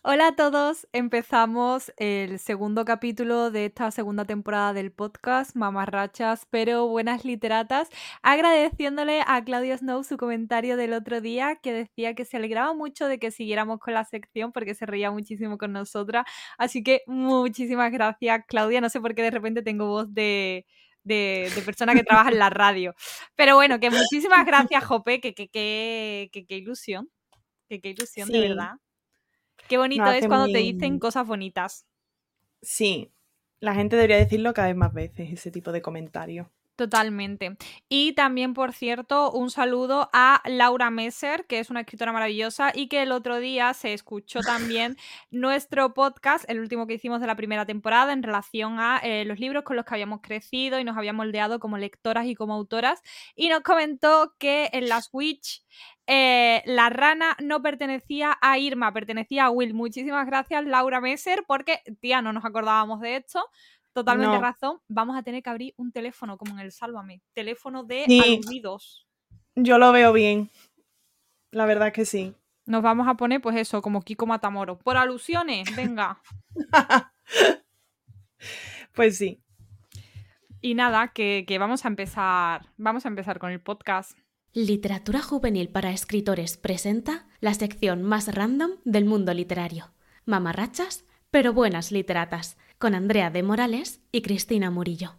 Hola a todos, empezamos el segundo capítulo de esta segunda temporada del podcast Mamarrachas pero buenas literatas, agradeciéndole a Claudia Snow su comentario del otro día que decía que se alegraba mucho de que siguiéramos con la sección porque se reía muchísimo con nosotras, así que muchísimas gracias Claudia, no sé por qué de repente tengo voz de persona que trabaja en la radio, pero bueno, que muchísimas gracias Jope, que ilusión, que ilusión de Sí, verdad. Qué bonito nos es hace cuando te dicen muy... cosas bonitas. Sí, la gente debería decirlo cada vez más veces, ese tipo de comentarios. Totalmente. Y también, por cierto, un saludo a Laura Messer, que es una escritora maravillosa y que el otro día se escuchó también nuestro podcast, el último que hicimos de la primera temporada, en relación a los libros con los que habíamos crecido y nos habíamos moldeado como lectoras y como autoras. Y nos comentó que en Las Witch la rana no pertenecía a Irma, pertenecía a Will. Muchísimas gracias, Laura Messer, porque, tía, no nos acordábamos de esto. Totalmente No, razón. Vamos a tener que abrir un teléfono como en el Sálvame. Teléfono de sí, aludidos. yo lo veo bien, la verdad es que sí. Nos vamos a poner, pues eso, como Kiko Matamoros. Por alusiones, venga. Pues sí. Y nada, que vamos a empezar. Vamos a empezar con el podcast. Literatura Juvenil para Escritores presenta la sección más random del mundo literario. Mamarrachas, pero buenas literatas, con Andrea de Morales y Cristina Murillo.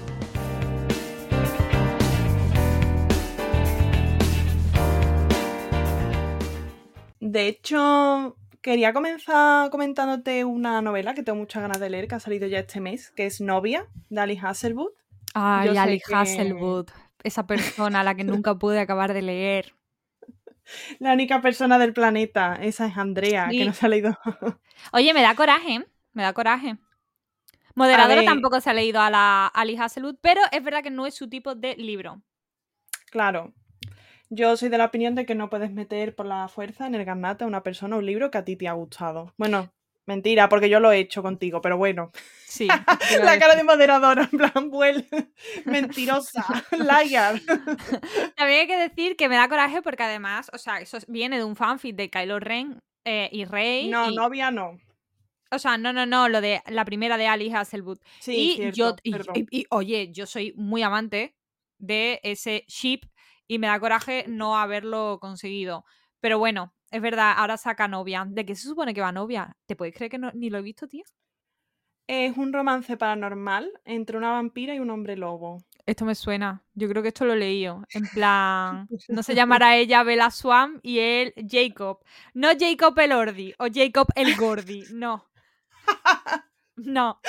De hecho, quería comenzar comentándote una novela que tengo muchas ganas de leer, que ha salido ya este mes, que es Novia, de Ali Hazelwood. Ay, Yo Ali sé que Hazelwood. Esa persona a la que nunca pude acabar de leer. la única persona del planeta, esa es Andrea, que no Sí. se ha leído. Oye, me da coraje, ¿eh? Me da coraje. A Moderadora ver, tampoco se ha leído a la Ali Hazelwood, pero es verdad que no es su tipo de libro. claro, yo soy de la opinión de que no puedes meter por la fuerza en el garnate a una persona un libro que a ti te ha gustado. Bueno, mentira, porque yo lo he hecho contigo, pero bueno. Sí, eso te iba a La cara decir. de moderadora, en plan, mentirosa, liar. También hay que decir que me da coraje porque además, o sea, eso viene de un fanfic de Kylo Ren y Rey No, y... novia no. O sea, no, lo de la primera de Ali Hazelwood. Sí, Y yo, cierto, perdón. oye, yo soy muy amante de ese ship y me da coraje no haberlo conseguido. Pero bueno, es verdad, ahora saca Novia. ¿De qué se supone que va Novia? ¿Te puedes creer que ni lo he visto, tío? Es un romance paranormal entre una vampira y un hombre lobo. Esto me suena. Yo creo que esto lo he leído. En plan, no se llamará ella Bella Swan y él Jacob. No Jacob el Ordi o Jacob el Gordi. No, no.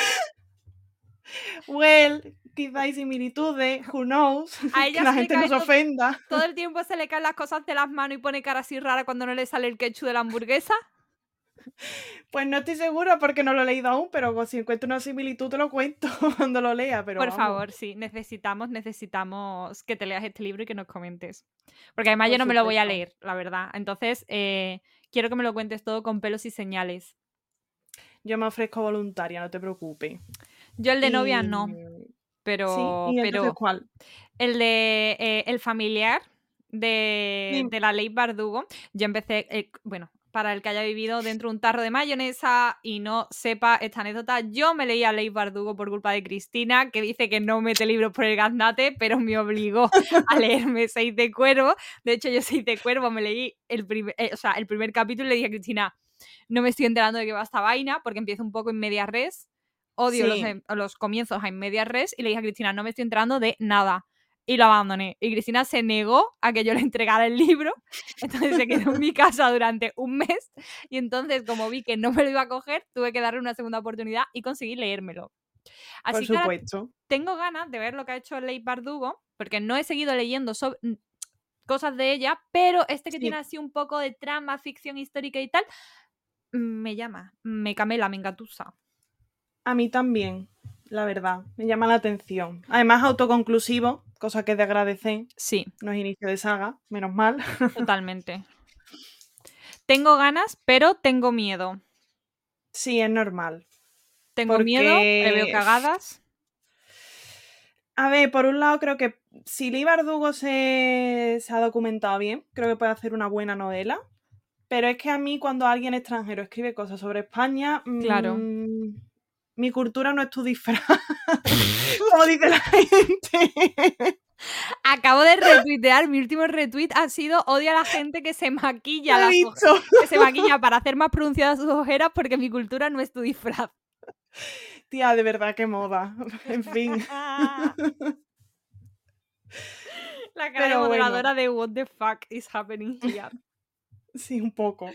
Well, quizá hay similitudes, who knows, A que ella la se le gente no cae se ofenda. todo el tiempo, se le caen las cosas de las manos y pone cara así rara cuando no le sale el ketchup de la hamburguesa. Pues no estoy segura porque no lo he leído aún, pero si encuentro una similitud te lo cuento cuando lo lea, pero Por vamos, favor, sí, necesitamos que te leas este libro y que nos comentes. Porque además yo por no me lo voy a supuesto. leer, la verdad. Entonces, quiero que me lo cuentes todo con pelos y señales. Yo me ofrezco voluntaria, no te preocupes. Yo el de Novia Y no, sí, pero, y entonces pero ¿cuál? el de El familiar Sí. de la Ley Bardugo, yo empecé, bueno, para el que haya vivido dentro de un tarro de mayonesa y no sepa esta anécdota, yo me leí a Ley Bardugo por culpa de Cristina, que dice que no mete libros por el gaznate, pero me obligó a leerme Seis de Cuervo. De hecho, yo Seis de Cuervo me leí el primer capítulo y le dije a Cristina, no me estoy enterando de qué va esta vaina, porque empieza un poco en media res. Odio Sí, los comienzos en media res y le dije a Cristina, no me estoy enterando de nada. Y lo abandoné. Y Cristina se negó a que yo le entregara el libro. Entonces se quedó en mi casa durante un mes. Y entonces, como vi que no me lo iba a coger, tuve que darle una segunda oportunidad y conseguí leérmelo. por Así que ahora supuesto. tengo ganas de ver lo que ha hecho Leigh Bardugo, porque no he seguido leyendo cosas de ella, pero este que tiene Sí, así un poco de trama, ficción histórica y tal, me llama, me camela, me engatusa. a mí también, la verdad, me llama la atención. Además, autoconclusivo, cosa que es de agradecer. Sí, No es inicio de saga, menos mal. totalmente. Tengo ganas, pero tengo miedo. Sí, es normal. Tengo miedo, preveo Porque, cagadas. a ver, por un lado creo que si Lee Bardugo se ha documentado bien, creo que puede hacer una buena novela. Pero es que a mí cuando alguien extranjero escribe cosas sobre España, Claro. mi cultura no es tu disfraz, como dice la gente. Acabo de retuitear, mi último retweet ha sido odio a la gente que se maquilla, Lo he visto. que se maquilla para hacer más pronunciadas sus ojeras porque mi cultura no es tu disfraz. Tía, de verdad, qué moda. En fin. La cara de Pero moderadora bueno, de what the fuck is happening here. sí, un poco.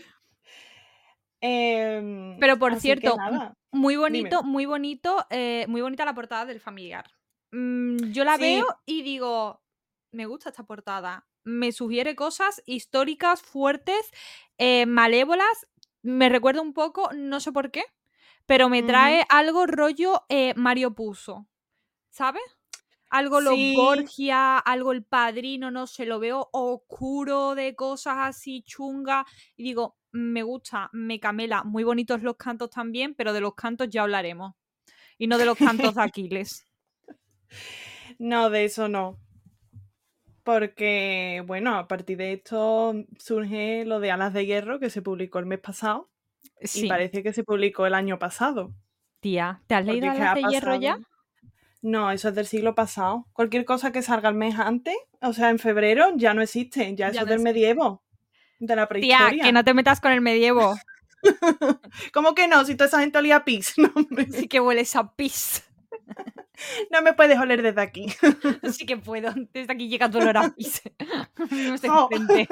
Pero por Así que cierto, nada, muy dime. bonito, muy bonita la portada del Familiar. Yo la veo Sí, y digo, me gusta esta portada. Me sugiere cosas históricas, fuertes, malévolas. Me recuerda un poco, no sé por qué, pero me trae algo rollo Mario Puzo, ¿sabes? Algo los sí, Borgia, algo El Padrino, no sé, lo veo oscuro de cosas así chungas y digo, me gusta, me camela, muy bonitos los cantos también, pero de los cantos ya hablaremos y no de los cantos de Aquiles. no, de eso no. Porque, bueno, a partir de esto surge lo de Alas de Hierro, que se publicó el mes pasado, y Sí, parece que se publicó el año pasado. tía, ¿te has leído Porque es que Alas ha de Hierro ya? pasado. No, eso es del siglo pasado. Cualquier cosa que salga el mes antes, o sea, en febrero, ya no existe. Ya Ya eso es no del existe. medievo, de la Tía, que prehistoria. no te metas con el medievo. ¿Cómo que no? Si toda esa gente olía a pis. No, hombre. Sí que hueles a pis. No me puedes oler desde aquí. Sí que puedo. Desde aquí llega tu olor a pis. Vivimos Jo. enfrente.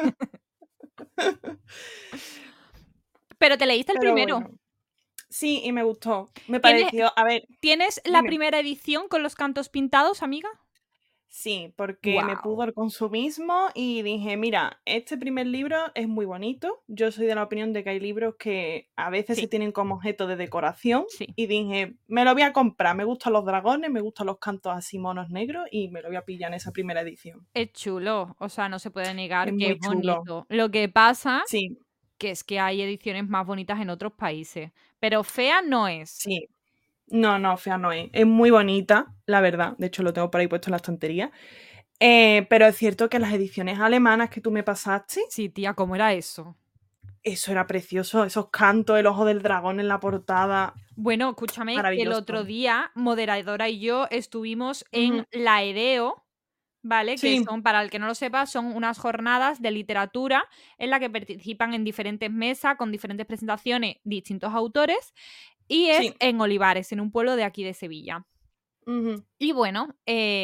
Pero te leíste el Pero primero. bueno. Sí, y me gustó. Me ¿Tienes, pareció. A ver, ¿Tienes la dime. primera edición con los cantos pintados, amiga? Sí, porque me pudo Wow. el consumismo y dije, mira, este primer libro es muy bonito. Yo soy de la opinión de que hay libros que a veces se Sí, tienen como objeto de decoración sí. y dije, me lo voy a comprar. Me gustan los dragones, me gustan los cantos así monos negros y me lo voy a pillar en esa primera edición. Es chulo. O sea, no se puede Es negar que muy es chulo. bonito. Lo que pasa Sí, que es que hay ediciones más bonitas en otros países. Pero fea no es. sí. No, no, fea no es. Es muy bonita, la verdad. De hecho, lo tengo por ahí puesto en la estantería. Pero es cierto que las ediciones alemanas que tú me pasaste, Sí, tía, ¿cómo era eso? eso era precioso. Esos cantos, el ojo del dragón en la portada. Bueno, escúchame, que el Maravilloso. otro día, moderadora y yo estuvimos en Ujú. la EDEO, ¿vale? Que Sí, son, para el que no lo sepa, son unas jornadas de literatura en la que participan en diferentes mesas, con diferentes presentaciones, distintos autores, y es sí. en Olivares, en un pueblo de aquí de Sevilla. Ujú. Y bueno,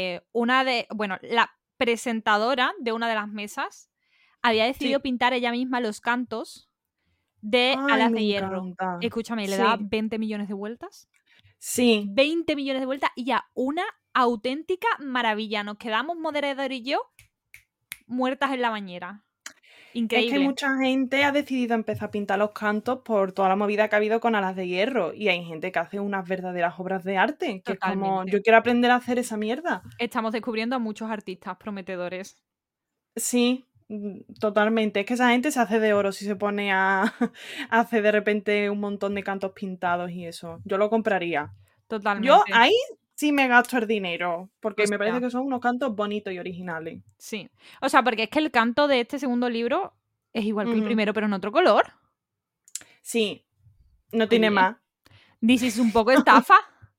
la presentadora de una de las mesas había decidido Sí. pintar ella misma los cantos de Ay, Alas me de Hierro. encanta. Escúchame, le da Sí, 20 millones de vueltas. sí. 20 millones de vueltas y ya una auténtica maravilla. Nos quedamos moderador y yo muertas en la bañera. Es que Increíble. mucha gente ha decidido empezar a pintar los cantos por toda la movida que ha habido con Alas de Hierro. Y hay gente que hace unas verdaderas obras de arte, que es como, Totalmente. yo quiero aprender a hacer esa mierda. Estamos descubriendo a muchos artistas prometedores. Sí, totalmente. Es que esa gente se hace de oro si se pone a, a hacer de repente un montón de cantos pintados y eso. Yo lo compraría. Yo Totalmente. ahí sí me gasto el dinero, porque me parece Hostia, que son unos cantos bonitos y originales. sí. O sea, porque es que el canto de este segundo libro es igual que el Ujú. primero, pero en otro color. Sí, no tiene Oye, más. dices un poco estafa.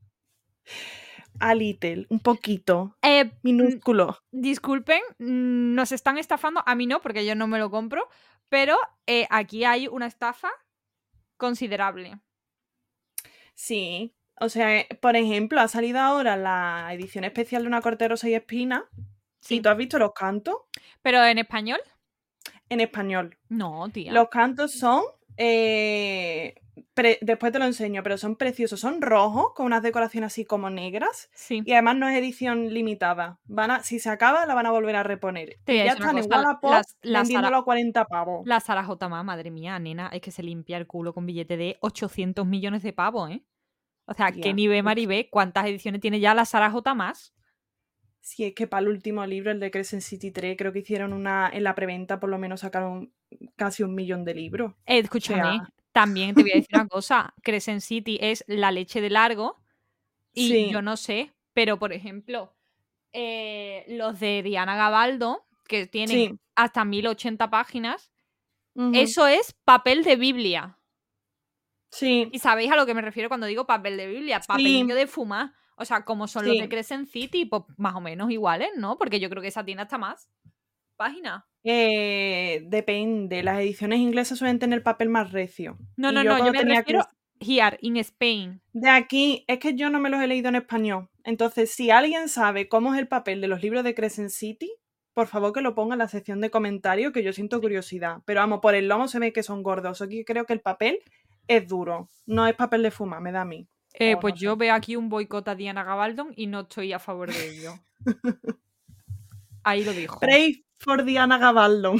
A little, un poquito. Eh, Minúsculo. Disculpen, nos están estafando. A mí no, porque yo no me lo compro. Pero aquí hay una estafa considerable. Sí. O sea, por ejemplo, ha salido ahora la edición especial de Una corte de rosa y espinas. ¿Y Sí. tú has visto los cantos? ¿Pero en español? En español. No, tía. Los cantos son. Después te lo enseño, pero son preciosos. Son rojos, con unas decoraciones así como negras. Sí. Y además no es edición limitada. Si se acaba, la van a volver a reponer. Te voy Y a ya decir una están en cosa. Wallapop vendiéndolo a 40 pavos. La Sara J. Ma, madre mía, nena, es que se limpia el culo con billete de 800 millones de pavos, ¿eh? O sea, ¿qué Tía, nivel, Maribé? ¿Cuántas ediciones tiene ya la Sara J. más? si es que para el último libro, el de Crescent City 3, creo que hicieron en la preventa, por lo menos sacaron casi 1 millón de libros. O sea, Escúchame, también te voy a decir una cosa. Crescent City es la leche de largo y sí, yo no sé, pero por ejemplo, los de Diana Gabaldo, que tienen sí, hasta 1080 páginas, Eso es papel de Biblia. Sí. ¿Y sabéis a lo que me refiero cuando digo papel de Biblia? Papelillo de fumar. O sea, como son los de Crescent City, pues más o menos iguales, ¿no? Porque yo creo que esa tiene hasta más páginas. Depende. Las ediciones inglesas suelen tener papel más recio. No, yo me refiero here, in Spain. De aquí, es que yo no me los he leído en español. Entonces, si alguien sabe cómo es el papel de los libros de Crescent City, por favor que lo ponga en la sección de comentarios, que yo siento curiosidad. Pero vamos, por el lomo se ve que son gordos. Aquí creo que el papel es duro. No es papel de fumar, me da a mí. Pues no yo veo aquí un boicot a Diana Gabaldon y no estoy a favor de ello. Ahí lo dijo. Pray for Diana Gabaldon.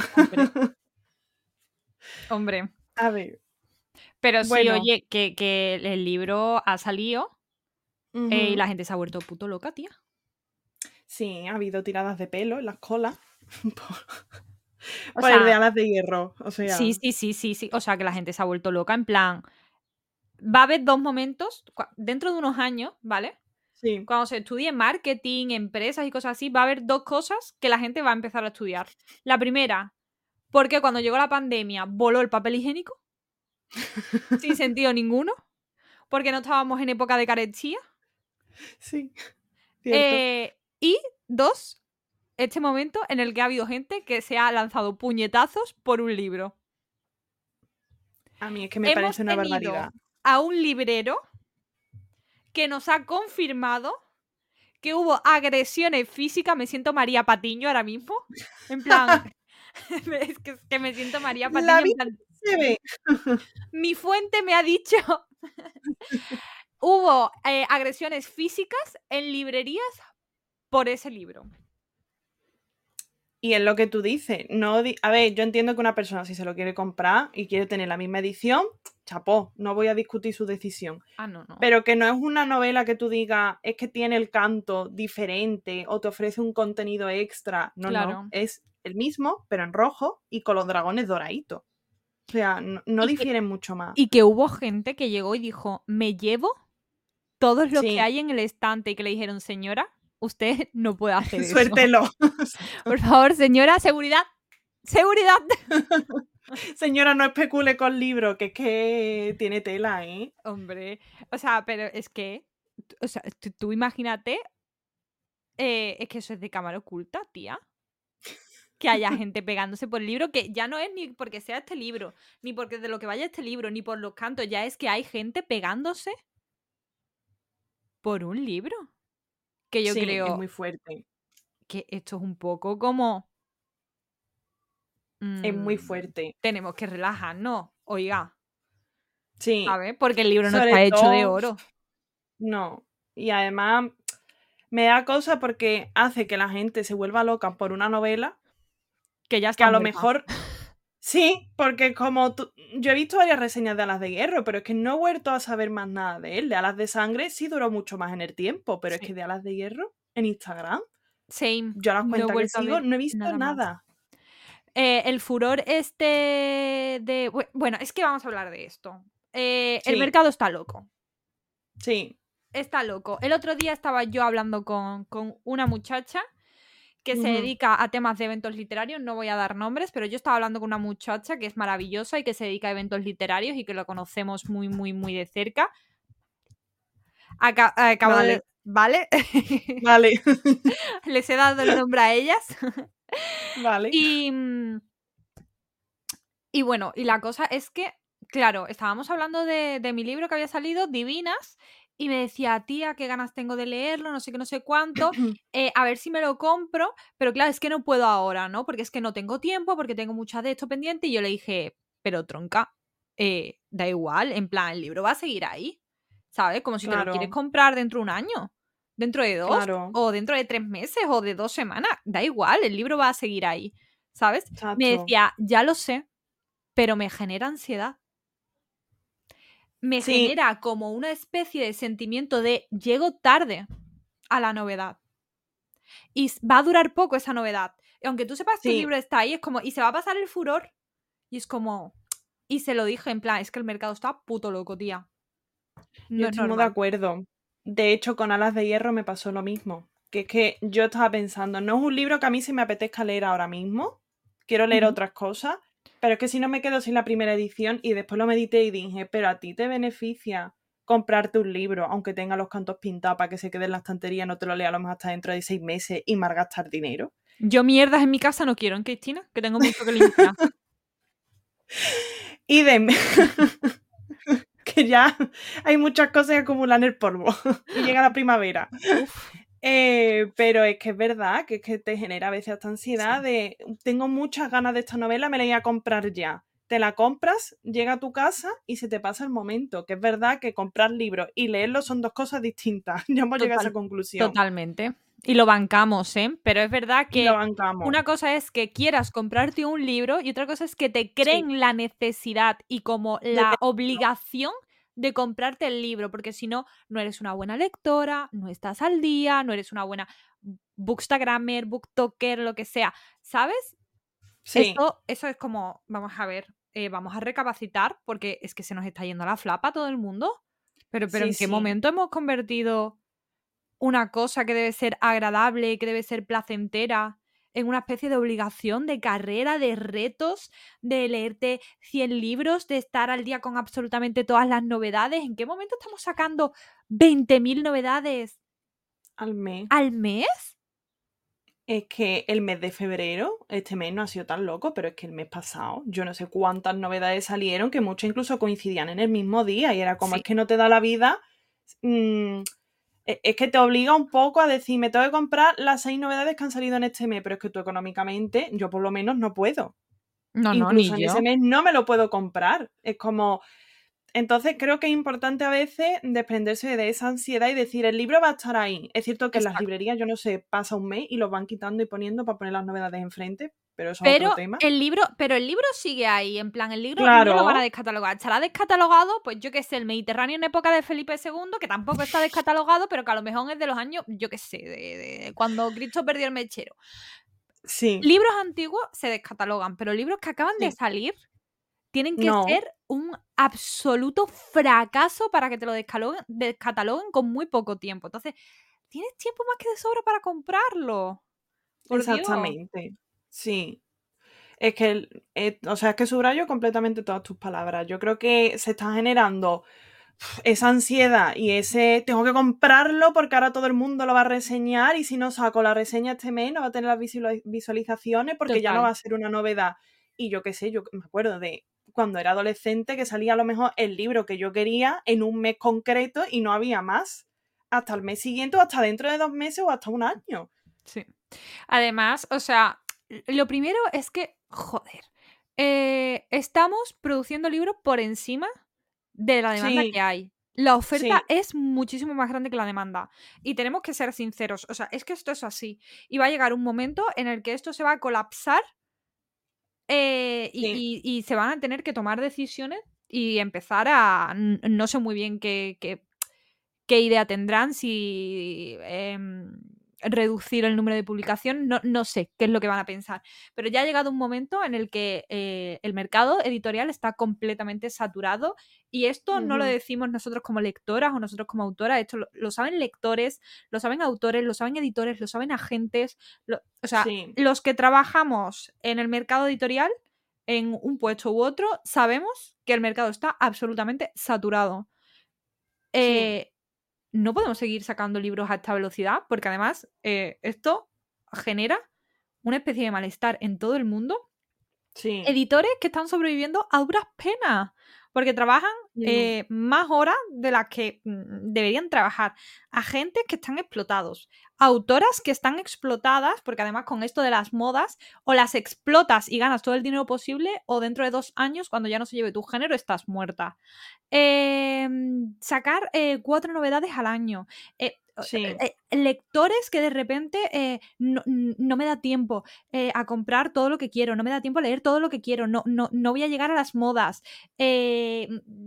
Hombre. A ver. Pero sí, oye, que el libro ha salido y la gente se ha vuelto puto loca, tía. Sí, ha habido tiradas de pelo en las colas. Por el de Alas de Hierro. O sea. Sí. O sea, que la gente se ha vuelto loca. En plan, va a haber dos momentos dentro de unos años, ¿vale? Sí. Cuando se estudie marketing, empresas y cosas así, va a haber dos cosas que la gente va a empezar a estudiar. La primera, porque cuando llegó la pandemia voló el papel higiénico. Sin sentido ninguno. Porque no estábamos en época de carestía. Sí. Cierto. Y dos, este momento en el que ha habido gente que se ha lanzado puñetazos por un libro. A mí es que me parece una barbaridad. A un librero que nos ha confirmado que hubo agresiones físicas. Me siento María Patiño ahora mismo. En plan, es que me siento María Patiño. La vida se ve. Mi fuente me ha dicho hubo agresiones físicas en librerías por ese libro. Y es lo que tú dices. A ver, yo entiendo que una persona si se lo quiere comprar y quiere tener la misma edición, chapó, no voy a discutir su decisión. No. Pero que no es una novela que tú digas, es que tiene el canto diferente o te ofrece un contenido extra. No, es el mismo, pero en rojo y con los dragones doraditos. O sea, no difieren mucho más. Y que hubo gente que llegó y dijo, me llevo todos los que hay en el estante, y que le dijeron, señora, usted no puede hacer eso. Suértelo. Por favor, señora, seguridad. ¡Seguridad! Señora, no especule con libros, que es que tiene tela, ¿eh? Hombre, o sea, pero es que, o sea, tú imagínate, es que eso es de cámara oculta, tía. Que haya gente pegándose por el libro, que ya no es ni porque sea este libro, ni porque de lo que vaya este libro, ni por los cantos, ya es que hay gente pegándose por un libro. Que yo creo es muy fuerte. Que esto es un poco como... es muy fuerte. Tenemos que relajarnos, oiga. Sí. ¿Sabes? Porque el libro no está hecho de oro. No. Y además me da cosa porque hace que la gente se vuelva loca por una novela que ya está que a lo mejor... Sí, porque como yo he visto varias reseñas de Alas de Hierro, pero es que no he vuelto a saber más nada de él. De Alas de Sangre sí duró mucho más en el tiempo, pero es que de Alas de Hierro en Instagram, yo las cuentas que sigo no he visto nada. El furor de... Bueno, es que vamos a hablar de esto. El mercado está loco. Sí. Está loco. El otro día estaba yo hablando con una muchacha que se dedica a temas de eventos literarios, no voy a dar nombres, pero yo estaba hablando con una muchacha que es maravillosa y que se dedica a eventos literarios y que lo conocemos muy, muy, muy de cerca. ¿Vale? Vale. Les he dado el nombre a ellas. Vale. Y bueno, y la cosa es que, claro, estábamos hablando de mi libro que había salido, Divinas, y me decía, tía, qué ganas tengo de leerlo, no sé qué, no sé cuánto, a ver si me lo compro, pero claro, es que no puedo ahora, ¿no? Porque es que no tengo tiempo, porque tengo muchas de esto pendiente, y yo le dije, pero tronca, da igual, en plan, el libro va a seguir ahí, ¿sabes? Como si te lo quieres comprar dentro de un año, dentro de 2, o dentro de 3 meses, o de 2 semanas, da igual, el libro va a seguir ahí, ¿sabes? Exacto. Me decía, ya lo sé, pero me genera ansiedad. Me genera como una especie de sentimiento de llego tarde a la novedad. Y va a durar poco esa novedad. Y aunque tú sepas que el libro está ahí, es como, y se va a pasar el furor. Y es como, y se lo dije en plan, es que el mercado está puto loco, tía. Yo estoy muy de acuerdo. De hecho, con Alas de Hierro me pasó lo mismo. Que es que yo estaba pensando, no es un libro que a mí se me apetezca leer ahora mismo. Quiero leer otras cosas. Pero es que si no me quedo sin la primera edición y después lo medité y dije, pero a ti te beneficia comprarte un libro, aunque tenga los cantos pintados para que se quede en la estantería, no te lo lea a lo mejor hasta dentro de 6 meses y malgastar dinero. Yo mierdas en mi casa no quiero, ¿en Cristina? Que tengo mucho que limpiar. Y que ya hay muchas cosas que acumulan el polvo y llega la primavera. Uf. Pero es que es verdad que es que te genera a veces esta ansiedad de tengo muchas ganas de esta novela, me la voy a comprar ya. Te la compras, llega a tu casa y se te pasa el momento. Que es verdad que comprar libros y leerlos son dos cosas distintas. Ya hemos llegado a esa conclusión. Totalmente. Y lo bancamos, ¿eh? Pero es verdad Y lo que bancamos. una cosa es que quieras comprarte un libro y otra cosa es que te creen la necesidad y como la obligación de comprarte el libro, porque si no, no eres una buena lectora, no estás al día, no eres una buena bookstagrammer, booktoker, lo que sea, ¿sabes? Sí. Eso es como, vamos a ver, vamos a recapacitar porque es que se nos está yendo la flapa a todo el mundo. Pero Sí, ¿en qué momento hemos convertido una cosa que debe ser agradable, que debe ser placentera, en una especie de obligación, de carrera, de retos, de leerte 100 libros, de estar al día con absolutamente todas las novedades? ¿En qué momento estamos sacando 20.000 novedades al mes? al mes? Es que el mes de febrero, este mes no ha sido tan loco, pero es que el mes pasado, yo no sé cuántas novedades salieron, que muchas incluso coincidían en el mismo día, y era como, es que no te da la vida, es que te obliga un poco a decir, me tengo que comprar las 6 novedades que han salido en este mes, pero es que tú económicamente, yo por lo menos no puedo. No, Incluso ni en yo. ese mes no me lo puedo comprar. Es como... Entonces creo que es importante a veces desprenderse de esa ansiedad y decir, el libro va a estar ahí. Es cierto que en las Exacto. librerías, yo no sé, pasa un mes y los van quitando y poniendo para poner las novedades enfrente, pero eso es Pero otro tema. el libro sigue ahí, en plan, el libro Claro. no lo van a descatalogar. Estará descatalogado, pues yo qué sé, el Mediterráneo en época de Felipe II, que tampoco está descatalogado, pero que a lo mejor es de los años, yo qué sé, de cuando Cristo perdió el mechero. Sí. Libros antiguos se descatalogan, pero libros que acaban de Sí. salir tienen que No. ser un absoluto fracaso para que te lo descataloguen con muy poco tiempo. Entonces, tienes tiempo más que de sobra para comprarlo. Por Dios. Exactamente. Sí. Es que, o sea, es que subrayo completamente todas tus palabras. Yo creo que se está generando esa ansiedad y ese tengo que comprarlo porque ahora todo el mundo lo va a reseñar y si no saco la reseña este mes no va a tener las visualizaciones porque ya no Total. va a ser una novedad. Y yo qué sé, yo me acuerdo de cuando era adolescente que salía a lo mejor el libro que yo quería en un mes concreto y no había más. Hasta el mes siguiente o hasta dentro de 2 meses o hasta un año. Sí. Además, o sea, lo primero es que, joder, estamos produciendo libros por encima de la demanda Sí, que hay. La oferta sí. es muchísimo más grande que la demanda. Y tenemos que ser sinceros. O sea, es que esto es así. Y va a llegar un momento en el que esto se va a colapsar Sí. y se van a tener que tomar decisiones y empezar a... No sé muy bien qué idea tendrán, si reducir el número de publicaciones, no sé qué es lo que van a pensar, pero ya ha llegado un momento en el que el mercado editorial está completamente saturado y esto no lo decimos nosotros como lectoras o nosotros como autoras, esto lo saben lectores, lo saben autores, lo saben editores, lo saben agentes, o sea, Sí. los que trabajamos en el mercado editorial en un puesto u otro, sabemos que el mercado está absolutamente saturado. Sí. No podemos seguir sacando libros a esta velocidad porque además esto genera una especie de malestar en todo el mundo. Sí. Editores que están sobreviviendo a duras penas porque trabajan más horas de las que deberían trabajar. Agentes que están explotados. Autoras que están explotadas porque además con esto de las modas o las explotas y ganas todo el dinero posible o dentro de 2 años cuando ya no se lleve tu género estás muerta. Sacar 4 novedades al año. Sí. Lectores que de repente no me da tiempo a comprar todo lo que quiero, no me da tiempo a leer todo lo que quiero, no voy a llegar a las modas. Se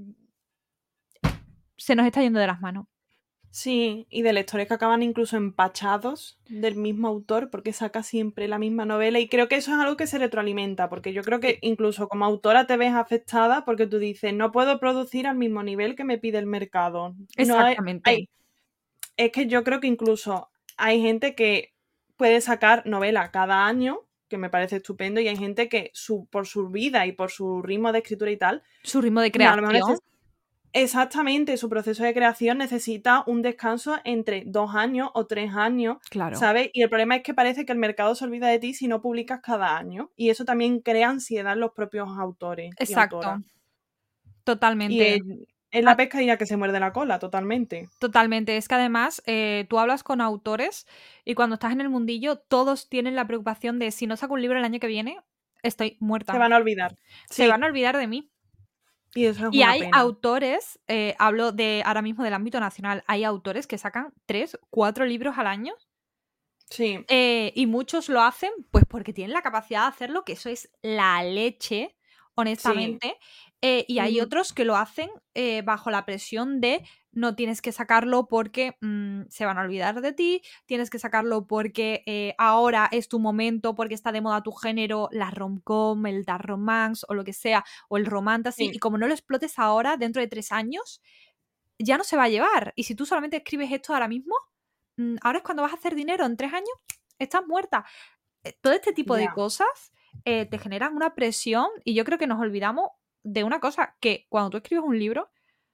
nos está yendo de las manos. Sí, y de lectores que acaban incluso empachados del mismo autor porque saca siempre la misma novela y creo que eso es algo que se retroalimenta porque yo creo que incluso como autora te ves afectada porque tú dices no puedo producir al mismo nivel que me pide el mercado. Exactamente. Es que yo creo que incluso hay gente que puede sacar novela cada año, que me parece estupendo, y hay gente que por su vida y por su ritmo de escritura y tal, Su ritmo de a lo mejor creación. exactamente, su proceso de creación necesita un descanso entre 2 años o 3 años, Claro. ¿sabes? Y el problema es que parece que el mercado se olvida de ti si no publicas cada año. Y eso también crea ansiedad en los propios autores y Exacto. autoras. Totalmente. Y es la pescadilla que se muerde la cola, totalmente. Totalmente. Es que además tú hablas con autores y cuando estás en el mundillo todos tienen la preocupación de si no saco un libro el año que viene, estoy muerta. Se van a olvidar. Se Sí. van a olvidar de mí. Y eso es Y una hay pena. autores, hablo de ahora mismo del ámbito nacional, hay autores que sacan 3, 4 libros al año. Sí. Y muchos lo hacen pues porque tienen la capacidad de hacerlo, que eso es la leche, honestamente. Y hay otros que lo hacen bajo la presión de no tienes que sacarlo porque se van a olvidar de ti, tienes que sacarlo porque ahora es tu momento, porque está de moda tu género, la rom-com, el dark romance o lo que sea, o el romantasy, y como no lo explotes ahora, dentro de 3 años, ya no se va a llevar. Y si tú solamente escribes esto ahora mismo, ahora es cuando vas a hacer dinero, en 3 años estás muerta. Todo este tipo de cosas te generan una presión, y yo creo que nos olvidamos de una cosa, que cuando tú escribes un libro,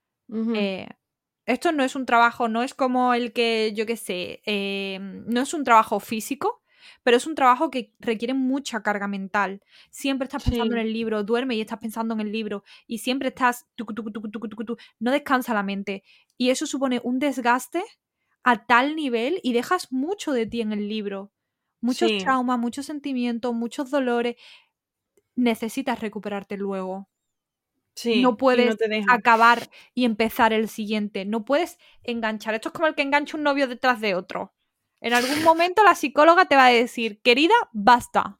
esto no es un trabajo, no es como el que, yo qué sé, no es un trabajo físico, pero es un trabajo que requiere mucha carga mental. Siempre estás pensando en el libro, duermes y estás pensando en el libro, y siempre estás no descansa la mente, y eso supone un desgaste a tal nivel y dejas mucho de ti en el libro. Muchos traumas, muchos sentimientos, muchos dolores. Necesitas recuperarte luego. Sí, no puedes y no te deja. acabar y empezar el siguiente. No puedes enganchar. Esto es como el que engancha un novio detrás de otro. En algún momento la psicóloga te va a decir, querida, basta.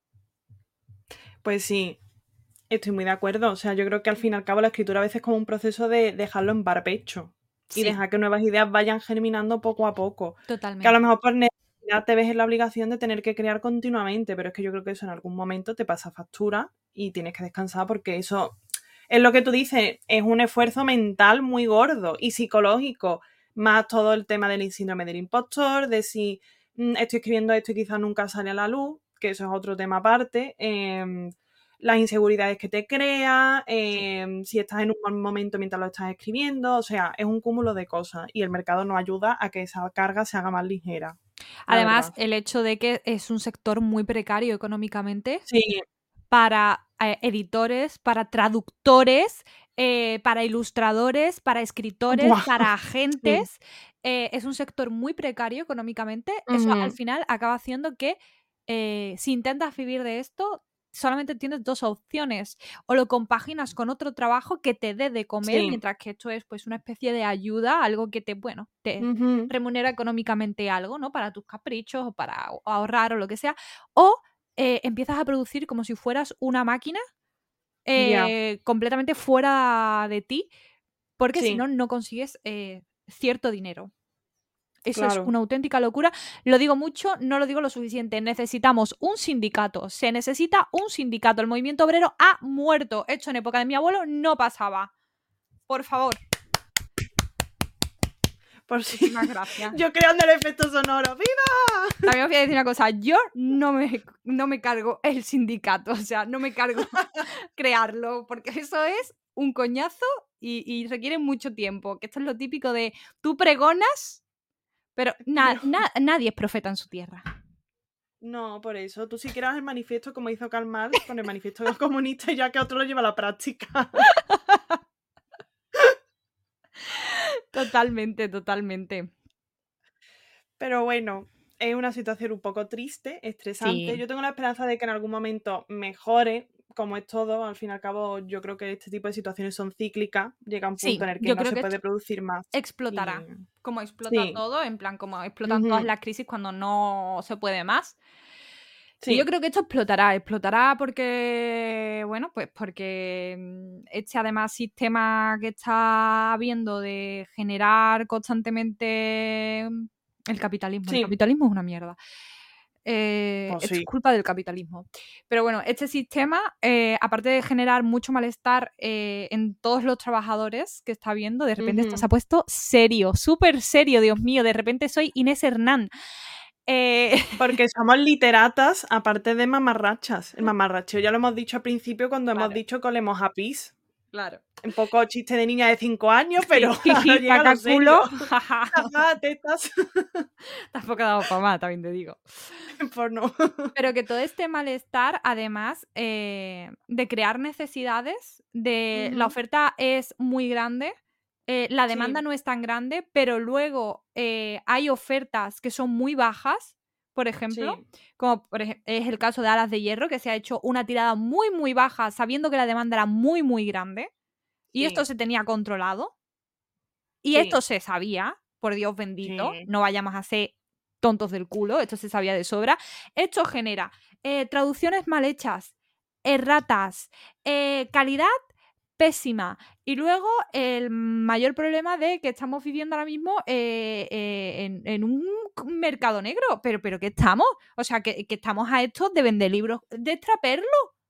Pues sí, estoy muy de acuerdo. O sea, yo creo que al fin y al cabo la escritura a veces es como un proceso de dejarlo en barbecho. Sí. Y dejar que nuevas ideas vayan germinando poco a poco. Totalmente. Que a lo mejor por necesidad te ves en la obligación de tener que crear continuamente, pero es que yo creo que eso en algún momento te pasa factura y tienes que descansar, porque eso es lo que tú dices, es un esfuerzo mental muy gordo y psicológico, más todo el tema del síndrome del impostor, de si estoy escribiendo esto y quizás nunca sale a la luz, que eso es otro tema aparte. Las inseguridades que te crea, si estás en un mal momento mientras lo estás escribiendo, o sea, es un cúmulo de cosas, y el mercado nos ayuda a que esa carga se haga más ligera. Además, el hecho de que es un sector muy precario económicamente. Sí. Para editores, para traductores, para ilustradores, para escritores, para agentes. Es un sector muy precario económicamente. Eso al final acaba haciendo que si intentas vivir de esto, solamente tienes 2 opciones: o lo compaginas con otro trabajo que te dé de comer, mientras que esto es pues una especie de ayuda, algo que te remunera económicamente algo, ¿no? Para tus caprichos o para ahorrar o lo que sea, o empiezas a producir como si fueras una máquina completamente fuera de ti, porque si no, no consigues cierto dinero. Eso es una auténtica locura. Lo digo mucho, no lo digo lo suficiente. Necesitamos un sindicato. Se necesita un sindicato. El movimiento obrero ha muerto. Esto en época de mi abuelo no pasaba. Por favor. Por si... Muchísimas gracias. Yo creando el efecto sonoro. ¡Viva! También os voy a decir una cosa. Yo no me cargo el sindicato. O sea, no me cargo crearlo, porque eso es un coñazo y requiere mucho tiempo. Que esto es lo típico de tú pregonas, pero nadie es profeta en su tierra. No, por eso. Tú si quieras el manifiesto, como hizo Karl Marx con el manifiesto comunista, y ya que otro lo lleva a la práctica. Totalmente, totalmente. Pero bueno, es una situación un poco triste, estresante. Sí. Yo tengo la esperanza de que en algún momento mejore, como es todo. Al fin y al cabo, yo creo que este tipo de situaciones son cíclicas. Llega un punto en el que no se puede producir más. Explotará. Como explota todo, en plan, como explotan todas las crisis cuando no se puede más. Sí. Y yo creo que esto explotará porque, bueno, pues porque este además sistema que está habiendo de generar constantemente el capitalismo. El capitalismo es una mierda. Esto es culpa del capitalismo. Pero bueno, este sistema, aparte de generar mucho malestar en todos los trabajadores que está viendo, de repente esto se ha puesto serio, súper serio, Dios mío, de repente soy Inés Hernán. Porque somos literatas, aparte de mamarrachas. El mamarracheo ya lo hemos dicho al principio cuando hemos dicho que olemos a pis. Claro. Un poco chiste de niña de 5 años, pero Sí, ahora llega caca, lo serio. culo. Ajá, tetas. Tampoco dado para más, también te digo. Porno. Pero que todo este malestar, además de crear necesidades, la oferta es muy grande, la demanda no es tan grande, pero luego hay ofertas que son muy bajas, por ejemplo, como es el caso de Alas de Hierro, que se ha hecho una tirada muy, muy baja, sabiendo que la demanda era muy, muy grande, y esto se tenía controlado, y esto se sabía, por Dios bendito, no vayamos a ser tontos del culo, esto se sabía de sobra. Esto genera traducciones mal hechas, erratas, calidad pésima, y luego el mayor problema de que estamos viviendo ahora mismo en un mercado negro, pero ¿qué estamos? O sea, que estamos a esto de vender libros de extraperlo.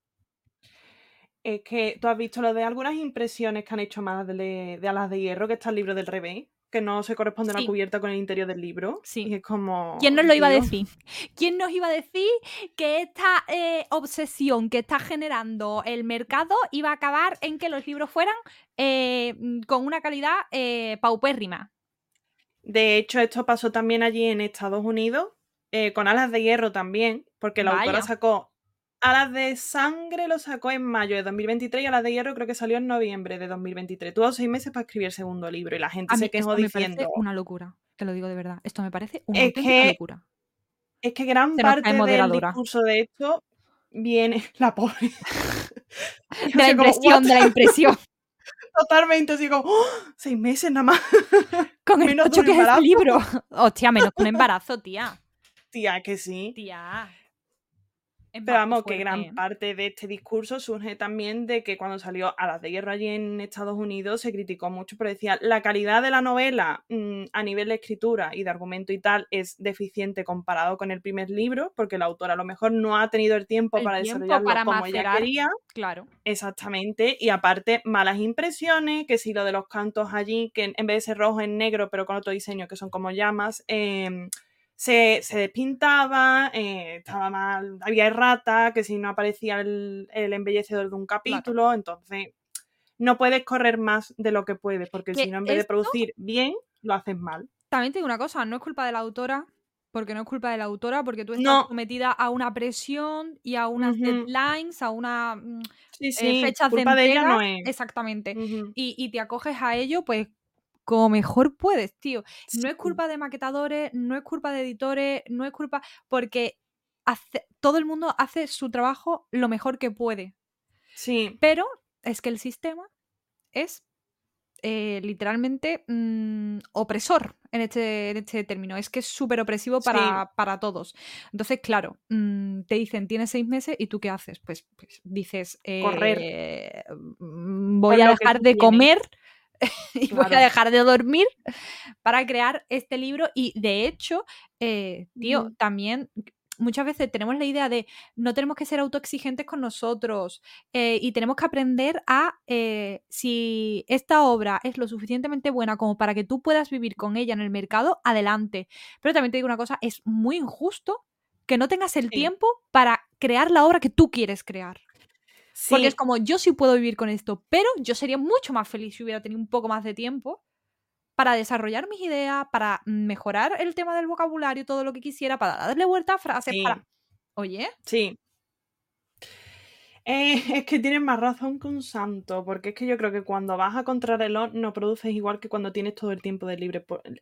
Es que tú has visto lo de algunas impresiones que han hecho más de Alas de Hierro, que está el libro del revés, que no se corresponde la cubierta con el interior del libro. Sí. Y es como... ¿Quién nos lo iba a decir? ¿Quién nos iba a decir que esta obsesión que está generando el mercado iba a acabar en que los libros fueran con una calidad paupérrima? De hecho, esto pasó también allí en Estados Unidos, con Alas de Hierro también, porque la autora sacó Alas de Sangre, lo sacó en mayo de 2023 y Alas de Hierro creo que salió en noviembre de 2023. Tuvo 6 meses para escribir el segundo libro y la gente se quejó diciendo... me parece una locura, te lo digo de verdad. Esto me parece una auténtica locura. Es que gran parte del discurso de esto viene... La pobre... de la impresión. Totalmente, así como, 6 meses nada más. Con el tocho que es el libro. Hostia, menos que un embarazo, tía. Tía, que sí. Tía. Pero vamos, que gran parte de este discurso surge también de que cuando salió Alas de Hierro allí en Estados Unidos se criticó mucho, pero decía, la calidad de la novela a nivel de escritura y de argumento y tal es deficiente comparado con el primer libro, porque la autora a lo mejor no ha tenido el tiempo para desarrollarlo como ella quería. Claro. Exactamente, y aparte malas impresiones, que si lo de los cantos allí, que en vez de ser rojo es negro, pero con otro diseño que son como llamas, se despintaba, estaba mal, había errata, que si no aparecía el embellecedor de un capítulo, entonces no puedes correr más de lo que puedes, porque si no, en vez de producir bien, lo haces mal. También te digo una cosa, no es culpa de la autora, porque tú estás sometida a una presión y a unas deadlines, a una fechas culpa de entrega. De ella no es. Exactamente. Y te acoges a ello, pues, como mejor puedes, tío. No es culpa de maquetadores, no es culpa de editores, no es culpa... Porque todo el mundo hace su trabajo lo mejor que puede. Sí. Pero es que el sistema es literalmente opresor en este término. Es que es súper opresivo para todos. Entonces, claro, te dicen, tienes 6 meses y ¿tú qué haces? Pues dices, correr. Voy a dejar de comer y voy a dejar de dormir para crear este libro. Y de hecho, tío, también... Muchas veces tenemos la idea de no tenemos que ser autoexigentes con nosotros y tenemos que aprender a si esta obra es lo suficientemente buena como para que tú puedas vivir con ella en el mercado, adelante. Pero también te digo una cosa, es muy injusto que no tengas el tiempo para crear la obra que tú quieres crear. Porque es como, yo sí puedo vivir con esto, pero yo sería mucho más feliz si hubiera tenido un poco más de tiempo para desarrollar mis ideas, para mejorar el tema del vocabulario, todo lo que quisiera, para darle vuelta a frases, para... Oye. Sí. Es que tienes más razón que un santo, porque es que yo creo que cuando vas a contrarreloj no produces igual que cuando tienes todo el tiempo libre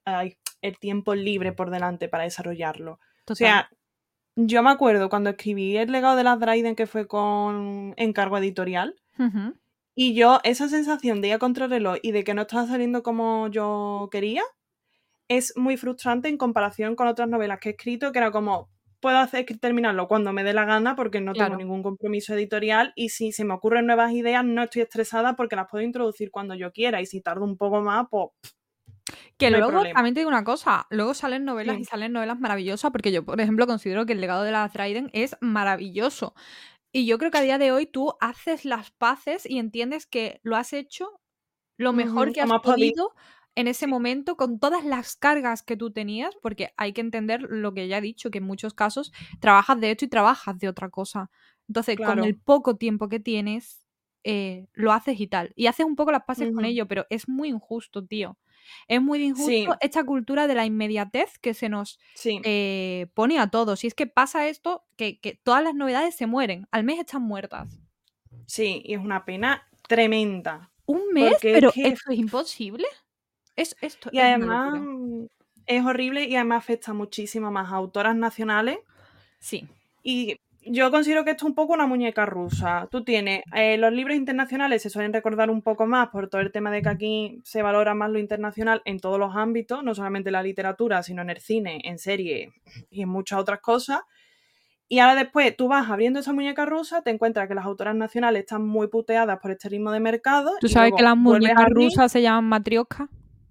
por delante para desarrollarlo. Total. O sea, yo me acuerdo cuando escribí El legado de las Dryden, que fue con encargo editorial, y yo esa sensación de ir a contrarreloj y de que no estaba saliendo como yo quería, es muy frustrante en comparación con otras novelas que he escrito, que era como, puedo terminarlo cuando me dé la gana porque no tengo ningún compromiso editorial, y si se me ocurren nuevas ideas no estoy estresada porque las puedo introducir cuando yo quiera, y si tardo un poco más, pues... Que no luego, también te digo una cosa, luego salen novelas y salen novelas maravillosas, porque yo, por ejemplo, considero que El legado de las Dryden es maravilloso. Y yo creo que a día de hoy tú haces las paces y entiendes que lo has hecho lo mejor que has podido en ese momento, con todas las cargas que tú tenías, porque hay que entender lo que ya he dicho, que en muchos casos trabajas de esto y trabajas de otra cosa. Entonces, con el Claro. poco tiempo que tienes, lo haces y tal. Y haces un poco las paces con Ujú. ello, pero es muy injusto, tío. Es muy injusto Sí, esta cultura de la inmediatez que se nos sí, pone a todos. Y es que pasa esto, que todas las novedades se mueren. Al mes están muertas. sí, y es una pena tremenda. ¿Un mes? Porque es ¿Pero que, esto es imposible? Esto y es una además, locura. es horrible y además afecta muchísimo más a autoras nacionales. Sí. Y yo considero que esto es un poco una muñeca rusa. Tú tienes, los libros internacionales se suelen recordar un poco más por todo el tema de que aquí se valora más lo internacional en todos los ámbitos, no solamente en la literatura, sino en el cine, en serie y en muchas otras cosas. Y ahora después tú vas abriendo esa muñeca rusa, te encuentras que las autoras nacionales están muy puteadas por este ritmo de mercado ¿Tú y sabes que luego las vuelves a muñecas abrir. rusas se llaman matrioska?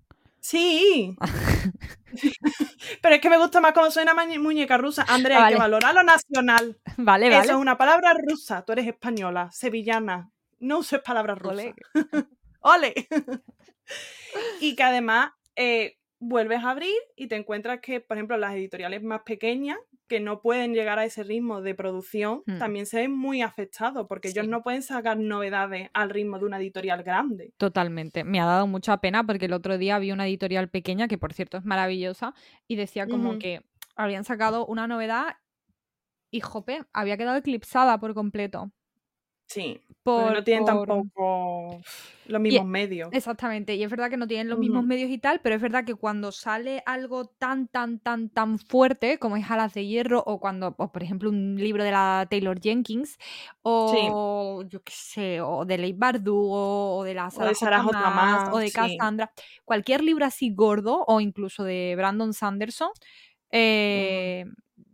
Sí, pero es que me gusta más cómo suena muñeca rusa. Andrea, hay que Vale, valorar lo nacional. vale, Eso vale. es una palabra rusa. Tú eres española, sevillana. No uses palabras rusas. Ole. ¡Ole! Y que además vuelves a abrir y te encuentras que, por ejemplo, las editoriales más pequeñas, que no pueden llegar a ese ritmo de producción, también se ven muy afectados porque ellos Sí, no pueden sacar novedades al ritmo de una editorial grande. totalmente. Me ha dado mucha pena porque el otro día vi una editorial pequeña, que por cierto es maravillosa, y decía como Ujú. que habían sacado una novedad y, jope, había quedado eclipsada por completo. Sí, porque Por, no tienen por... tampoco los Y, mismos medios. exactamente, y es verdad que no tienen los mismos Ujú. medios y tal, pero es verdad que cuando sale algo tan, tan, tan, tan fuerte como es Alas de Hierro, o cuando, o por ejemplo, un libro de la Taylor Jenkins, Sí, o yo qué sé, o de Leigh Bardugo, o de la o Sarah de J. Sarah J. Maas, o Maas, de sí. Cassandra, cualquier libro así gordo, o incluso de Brandon Sanderson, Ujú. eh,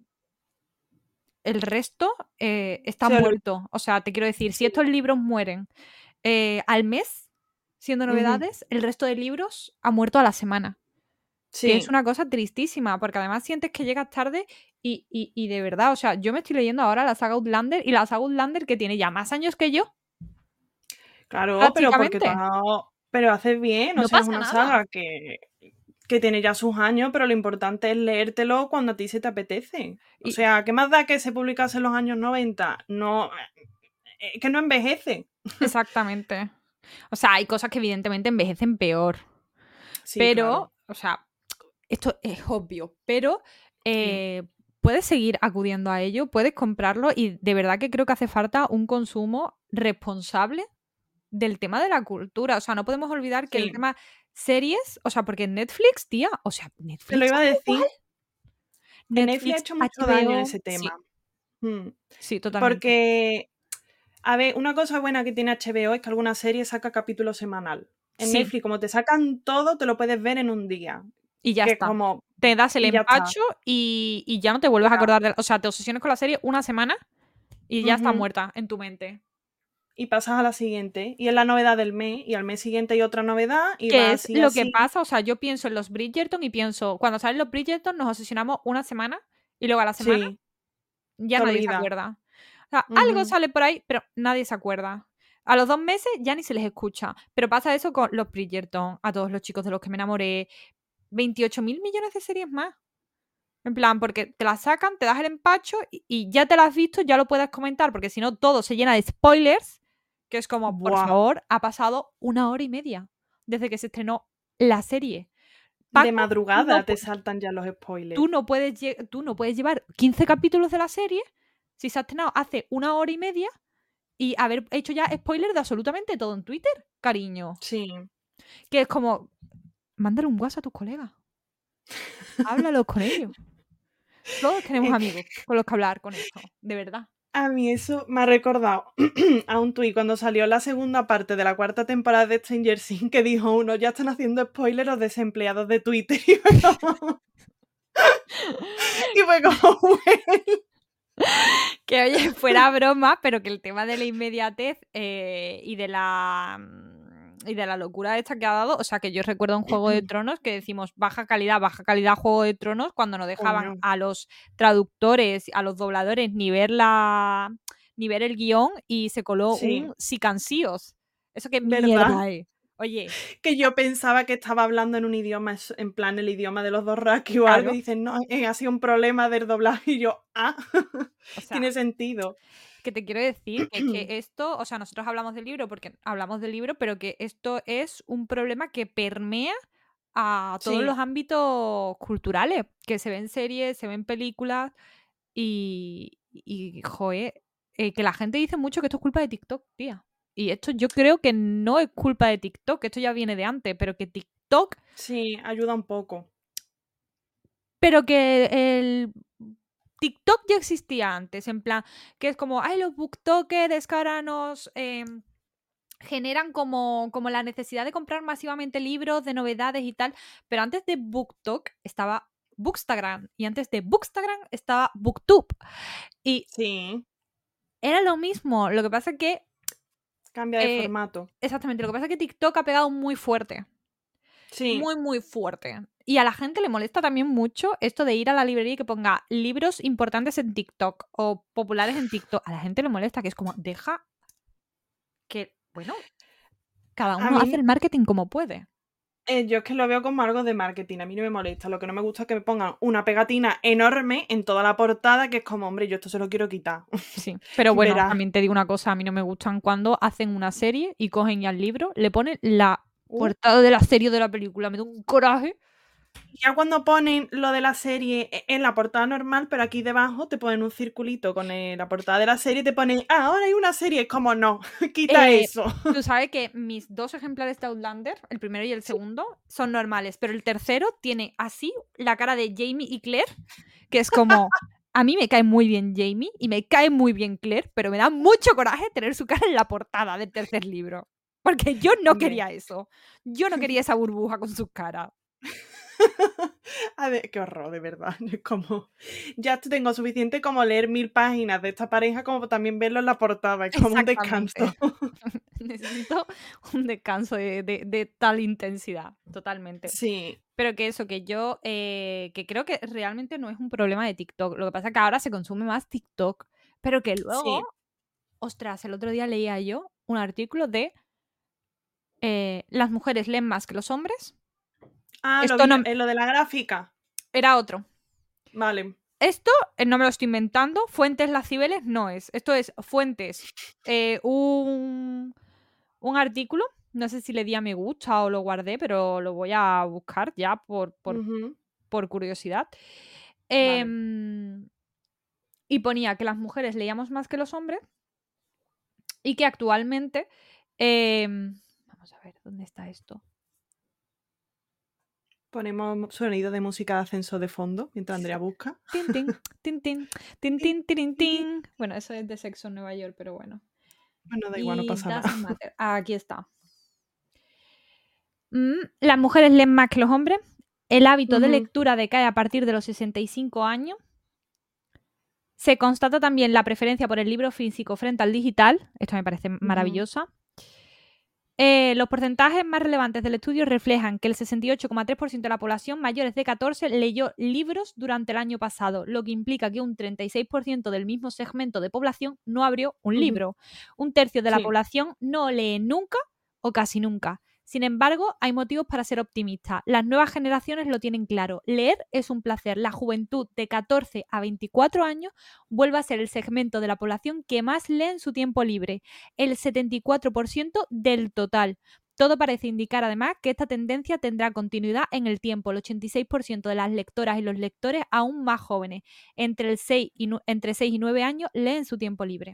el resto está Se olvi- muerto. O sea, te quiero decir, si Sí. estos libros mueren al mes, siendo Ujú. novedades, el resto de libros ha muerto a la semana. Que es Sí, una cosa tristísima, porque además sientes que llegas tarde y de verdad, o sea, yo me estoy leyendo ahora la saga Outlander y la saga Outlander que tiene ya más años que yo, claro, pero porque tú prácticamente. pero haces bien, o No sea, es pasa una nada. saga que tiene ya sus años, pero lo importante es leértelo cuando a ti se te apetece. O Y, sea, ¿qué más da que se publicase en los años 90? No, que no envejece. exactamente. O sea, hay cosas que evidentemente envejecen peor, Sí, claro. pero, o sea, esto es obvio, pero Sí. puedes seguir acudiendo a ello, puedes comprarlo y de verdad que creo que hace falta un consumo responsable del tema de la cultura. O sea, no podemos olvidar que el Sí. tema series, o sea, porque Netflix, tía, o sea, Te lo Netflix iba a da igual. decir. En Netflix ha Netflix, hecho mucho daño en HBO, ese sí, tema. Mm. sí, totalmente. Porque, a ver, una cosa buena que tiene HBO es que alguna serie saca capítulo semanal. En Sí, Netflix, como te sacan todo, te lo puedes ver en un día. y ya Que es está. como. Te das el Y ya está. empacho y ya no te vuelves a Fuera. acordar de... O sea, te obsesiones con la serie una semana y ya está Ujú. muerta en tu mente. Y pasas a la siguiente. Y es la novedad del mes. Y al mes siguiente hay otra novedad. Y ¿Qué va es así, lo que así. pasa? O sea, yo pienso en los Bridgerton y pienso, cuando salen los Bridgerton nos obsesionamos una semana y luego a la semana Sí. ya Te nadie se olvidas. acuerda. O sea, algo Ujú. sale por ahí, pero nadie se acuerda. A los 2 meses ya ni se les escucha. Pero pasa eso con los Bridgerton, a todos los chicos de los que me enamoré. 28.000 millones de series más. En plan, porque te las sacan, te das el empacho y ya te las has visto, ya lo puedes comentar, porque si no todo se llena de spoilers, que es como, por Buah. favor, ha pasado 1 hora y media desde que se estrenó la serie. De Paco, madrugada te saltan ya los spoilers. tú no puedes llevar 15 capítulos de la serie si se ha estrenado hace 1 hora y media y haber hecho ya spoilers de absolutamente todo en Twitter, cariño. Sí. Que es como, mándale un WhatsApp a tus colegas, háblalos con ellos. Todos tenemos Es amigos con los que hablar con esto, de verdad. A mí eso me ha recordado a un tuit cuando salió la segunda parte de la cuarta temporada de Stranger Things que dijo uno, ya están haciendo spoilers los desempleados de Twitter. Y fue como, bueno. Que oye, fuera broma, pero que el tema de la inmediatez y de la locura esta que ha dado, o sea, que yo recuerdo en Juego de Tronos que decimos baja calidad Juego de Tronos, cuando no dejaban Coño. a los traductores, a los dobladores ni ver el guión y se coló Sí, un sí can sí os. ¿Eso qué ¿verdad? mierda es? Oye, Que yo pensaba que estaba hablando en un idioma, en plan el idioma de los Dothraki o algo, claro, y dicen, no, ha sido un problema del doblaje, y yo, o sea, tiene sentido. que te quiero decir que es que esto, o sea, nosotros hablamos del libro porque hablamos del libro, pero que esto es un problema que permea a todos los Sí, ámbitos culturales, que se ven series, se ven películas y joder, que la gente dice mucho que esto es culpa de TikTok, tía. Y esto yo creo que no es culpa de TikTok, que esto ya viene de antes, pero que TikTok, sí, ayuda un poco. pero que el TikTok ya existía antes, en plan, que es como, ay, los booktokers es que ahora nos generan como la necesidad de comprar masivamente libros de novedades y tal, pero antes de BookTok estaba Bookstagram y antes de Bookstagram estaba BookTube y Sí, era lo mismo, lo que pasa es que cambia de formato. exactamente, lo que pasa es que TikTok ha pegado muy fuerte, Sí, muy muy fuerte. Y a la gente le molesta también mucho esto de ir a la librería y que ponga libros importantes en TikTok o populares en TikTok. A la gente le molesta, que es como, deja que, bueno, cada a uno hace mí, el marketing como puede. yo es que lo veo como algo de marketing, a mí no me molesta. Lo que no me gusta es que me pongan una pegatina enorme en toda la portada, que es como, hombre, yo esto se lo quiero quitar. Sí, pero bueno, Verás. también te digo una cosa, a mí no me gustan cuando hacen una serie y cogen ya el libro, le ponen la Uh, portada de la serie o de la película, me da un coraje. Ya cuando ponen lo de la serie en la portada normal, pero aquí debajo te ponen un circulito con la portada de la serie y te ponen, ahora hay una serie. Es como, no, quita eso. Tú sabes que mis dos ejemplares de Outlander, el primero y el Sí. segundo, son normales, pero el tercero tiene así la cara de Jamie y Claire, que es como, a mí me cae muy bien Jamie y me cae muy bien Claire, pero me da mucho coraje tener su cara en la portada del tercer libro. Porque yo no Hombre. quería eso. Yo no quería esa burbuja con su cara. A ver, qué horror, de verdad. Es como, ya tengo suficiente como leer 1000 páginas de esta pareja como también verlo en la portada. Es como un descanso. Exactamente. Necesito un descanso de tal intensidad, totalmente. Sí, Pero que eso, que yo, que creo que realmente no es un problema de TikTok. Lo que pasa es que ahora se consume más TikTok, pero que luego, sí. ostras, el otro día leía yo un artículo de las mujeres leen más que los hombres. Ah, lo Esto vi no en lo de la gráfica. era otro. Vale. Esto no me lo estoy inventando. Fuentes Las Cibeles no es. Esto es fuentes. Un artículo. No sé si le di a me gusta o lo guardé, pero lo voy a buscar ya Ujú, por curiosidad. vale. Y ponía que las mujeres leíamos más que los hombres y que actualmente. Vamos a ver, ¿dónde está esto? Ponemos sonido de música de ascenso de fondo mientras Andrea busca. Tin, tin, tin, tin, tin, tin, tin, tin. Bueno, eso es de Sexo en Nueva York, pero bueno. Bueno, da igual, no Y pasa nada. doesn't matter. Aquí está. Las mujeres leen más que los hombres. El hábito de Ujú, lectura decae a partir de los 65 años. Se constata también la preferencia por el libro físico frente al digital. Esto me parece ujú. maravillosa. Los porcentajes más relevantes del estudio reflejan que el 68,3% de la población mayores de 14 leyó libros durante el año pasado, lo que implica que un 36% del mismo segmento de población no abrió un Ujú. libro. Un tercio de la Sí. población no lee nunca o casi nunca. Sin embargo, hay motivos para ser optimistas. Las nuevas generaciones lo tienen claro. Leer es un placer. La juventud de 14 a 24 años vuelve a ser el segmento de la población que más lee en su tiempo libre, el 74% del total. Todo parece indicar además que esta tendencia tendrá continuidad en el tiempo. El 86% de las lectoras y los lectores aún más jóvenes, entre 6 y 9 años, leen en su tiempo libre.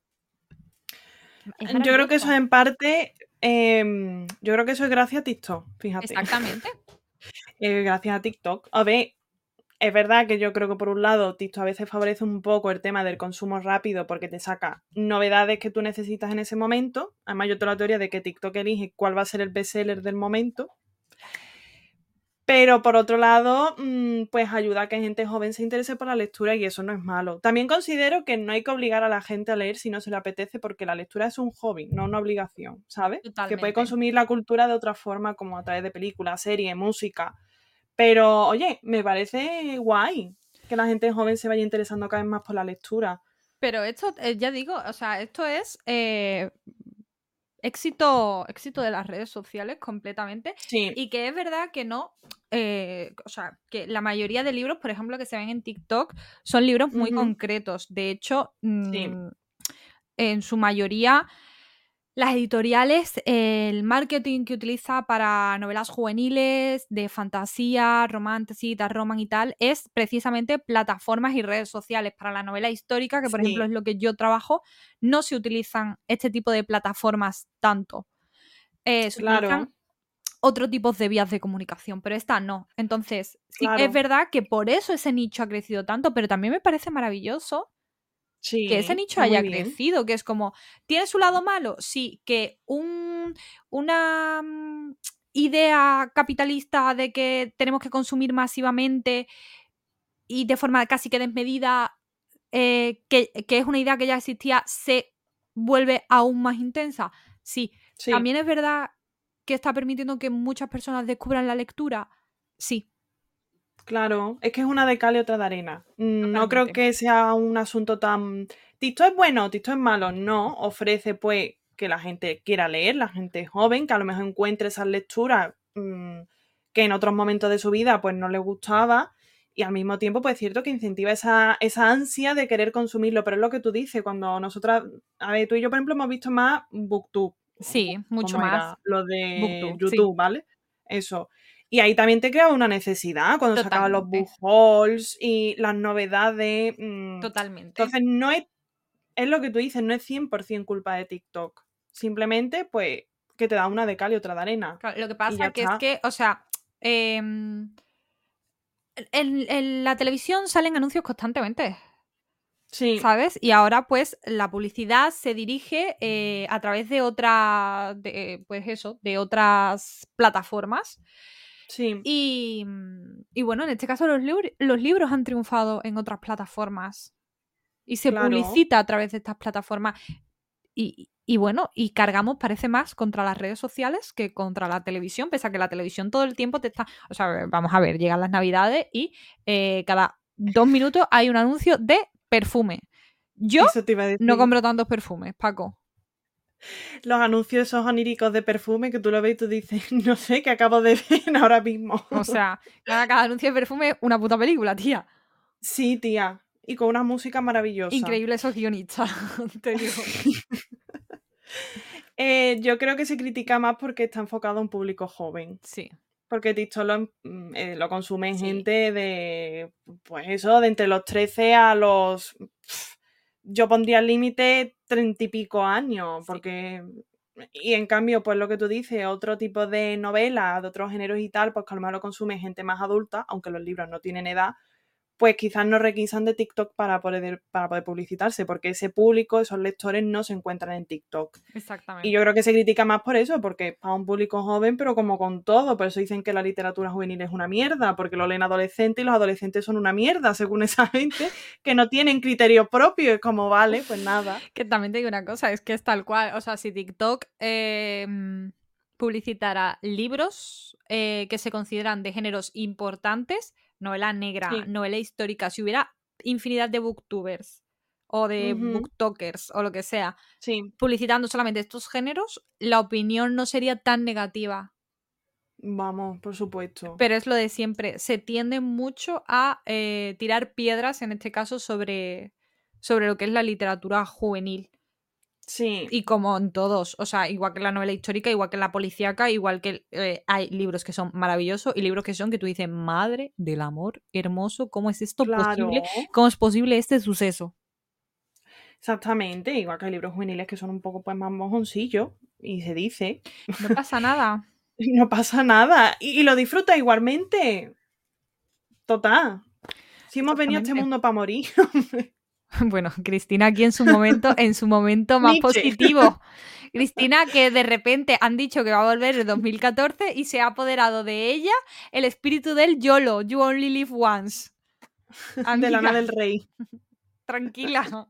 Es Yo creo que eso maravilloso. es en parte, yo creo que eso es gracias a TikTok, fíjate. Exactamente. Gracias a TikTok. A ver, es verdad que yo creo que por un lado TikTok a veces favorece un poco el tema del consumo rápido porque te saca novedades que tú necesitas en ese momento. Además, yo tengo la teoría de que TikTok elige cuál va a ser el bestseller del momento. Pero por otro lado, pues ayuda a que gente joven se interese por la lectura y eso no es malo. También considero que no hay que obligar a la gente a leer si no se le apetece porque la lectura es un hobby, no una obligación, ¿sabes? Que puede Totalmente. consumir la cultura de otra forma, como a través de películas, series, música. Pero, oye, me parece guay que la gente joven se vaya interesando cada vez más por la lectura. Pero esto, ya digo, o sea, esto es éxito de las redes sociales completamente. Sí. Y que es verdad que no, o sea, que la mayoría de libros, por ejemplo, que se ven en TikTok, son libros muy concretos. De hecho, Sí. en su mayoría, las editoriales, el marketing que utiliza para novelas juveniles, de fantasía, romance, dark romance y tal, es precisamente plataformas y redes sociales. Para la novela histórica, que por ejemplo es lo que yo trabajo, no se utilizan este tipo de plataformas tanto. Se utilizan otro tipo de vías de comunicación, pero esta no. Entonces, sí que es verdad que por eso ese nicho ha crecido tanto, pero también me parece maravilloso que ese nicho haya crecido, que es como, ¿tiene su lado malo? Sí, que una idea capitalista de que tenemos que consumir masivamente y de forma casi que desmedida, que es una idea que ya existía, se vuelve aún más intensa. Sí. También es verdad que está permitiendo que muchas personas descubran la lectura. Sí. Claro, es que es una de cal y otra de arena. No creo que sea un asunto tan... TikTok es bueno, TikTok es malo. No, ofrece pues que la gente quiera leer, la gente joven, que a lo mejor encuentre esas lecturas que en otros momentos de su vida pues no le gustaba, y al mismo tiempo pues es cierto que incentiva esa ansia de querer consumirlo, pero es lo que tú dices, cuando nosotras, a ver, tú y yo por ejemplo hemos visto más BookTube. Sí, mucho ¿Cómo más. era? Lo de BookTube, YouTube, sí. ¿vale? Eso. Y ahí también te creaba una necesidad cuando sacaban los book hauls y las novedades. Totalmente. Entonces, no es lo que tú dices, no es 100% culpa de TikTok. Simplemente, pues, que te da una de cal y otra de arena. Claro, lo que pasa que es que, o sea, en la televisión salen anuncios constantemente. Sí. ¿Sabes? Y ahora, pues, la publicidad se dirige a través de de otras plataformas. Sí. Y bueno, en este caso los libros han triunfado en otras plataformas. Y se publicita a través de estas plataformas. Y bueno, y cargamos, parece más contra las redes sociales que contra la televisión, pese a que la televisión todo el tiempo te está... O sea, vamos a ver, llegan las navidades y cada 2 minutos hay un anuncio de perfume. Yo no compro tantos perfumes, Paco. Los anuncios esos oníricos de perfume que tú lo ves y tú dices, no sé, que acabo de ver ahora mismo. O sea, cada anuncio de perfume es una puta película, tía. Sí, tía. Y con una música maravillosa. Increíble esos guionistas, te digo. Yo creo que se critica más porque está enfocado a un público joven. Sí. Porque TikTok lo consume gente de, pues eso, de entre los 13 a los... Yo pondría el límite 30 y pico años, porque... Y en cambio, pues lo que tú dices, otro tipo de novelas, de otros géneros y tal, pues que a lo mejor lo consume gente más adulta, aunque los libros no tienen edad, pues quizás no requisan de TikTok para poder publicitarse, porque ese público, esos lectores no se encuentran en TikTok. Exactamente. Y yo creo que se critica más por eso, porque es para un público joven, pero como con todo, por eso dicen que la literatura juvenil es una mierda, porque lo leen adolescentes y los adolescentes son una mierda, según esa gente, que no tienen criterio propio, es como, vale, pues nada. Que también te digo una cosa, es que es tal cual, o sea, si TikTok publicitara libros que se consideran de géneros importantes, novela negra, novela histórica, si hubiera infinidad de booktubers o de booktokers o lo que sea, publicitando solamente estos géneros, la opinión no sería tan negativa. Vamos, por supuesto. Pero es lo de siempre, se tiende mucho a tirar piedras, en este caso, sobre lo que es la literatura juvenil. Sí. Y como en todos, o sea, igual que la novela histórica, igual que la policíaca, igual que hay libros que son maravillosos y libros que son que tú dices, madre del amor hermoso, ¿cómo es esto posible? ¿Cómo es posible este suceso? Exactamente, igual que hay libros juveniles que son un poco pues más mojoncillos, y se dice. No pasa nada. No pasa nada. Y lo disfruta igualmente. Total. Si hemos venido a este mundo para morir. Bueno, Cristina aquí en su momento más positivo. Cristina, que de repente han dicho que va a volver en 2014 y se ha apoderado de ella el espíritu del YOLO, You Only Live Once. De Lana del Rey. Tranquila.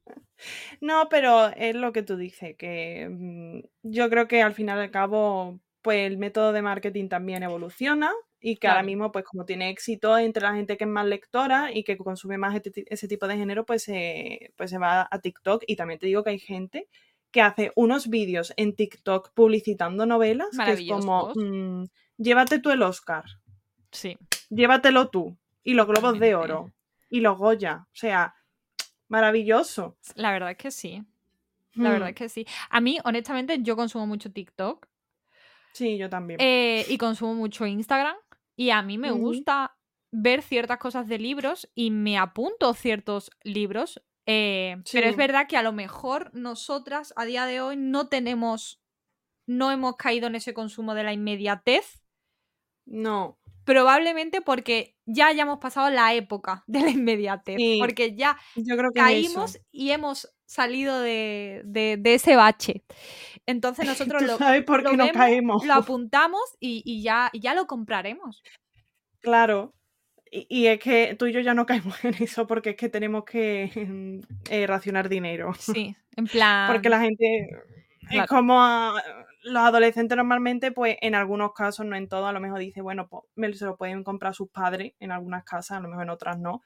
No, pero es lo que tú dices, que yo creo que al final y al cabo, pues el método de marketing también evoluciona y que ahora mismo, pues como tiene éxito entre la gente que es más lectora y que consume más ese tipo de género, pues se va a TikTok. Y también te digo que hay gente que hace unos vídeos en TikTok publicitando novelas, que es como, llévate tú el Oscar. Sí. Llévatelo tú. Y los Globos de Oro. Y los Goya. O sea, maravilloso. La verdad es que sí. La verdad es que sí. A mí, honestamente, yo consumo mucho TikTok. Sí, yo también. Y consumo mucho Instagram. Y a mí me gusta ver ciertas cosas de libros y me apunto ciertos libros. Pero es verdad que a lo mejor nosotras a día de hoy no hemos caído en ese consumo de la inmediatez. No. Probablemente porque ya hayamos pasado la época de la inmediatez. Sí, porque ya yo creo que caímos y hemos salido de ese bache. Entonces nosotros ¿Tú sabes por qué no caemos? Lo apuntamos y ya lo compraremos. Claro. Y es que tú y yo ya no caemos en eso porque es que tenemos que racionar dinero. Sí, en plan... Porque la gente... Claro. Es como los adolescentes normalmente, pues en algunos casos, no en todos, a lo mejor dice, bueno, pues se lo pueden comprar sus padres en algunas casas, a lo mejor en otras no.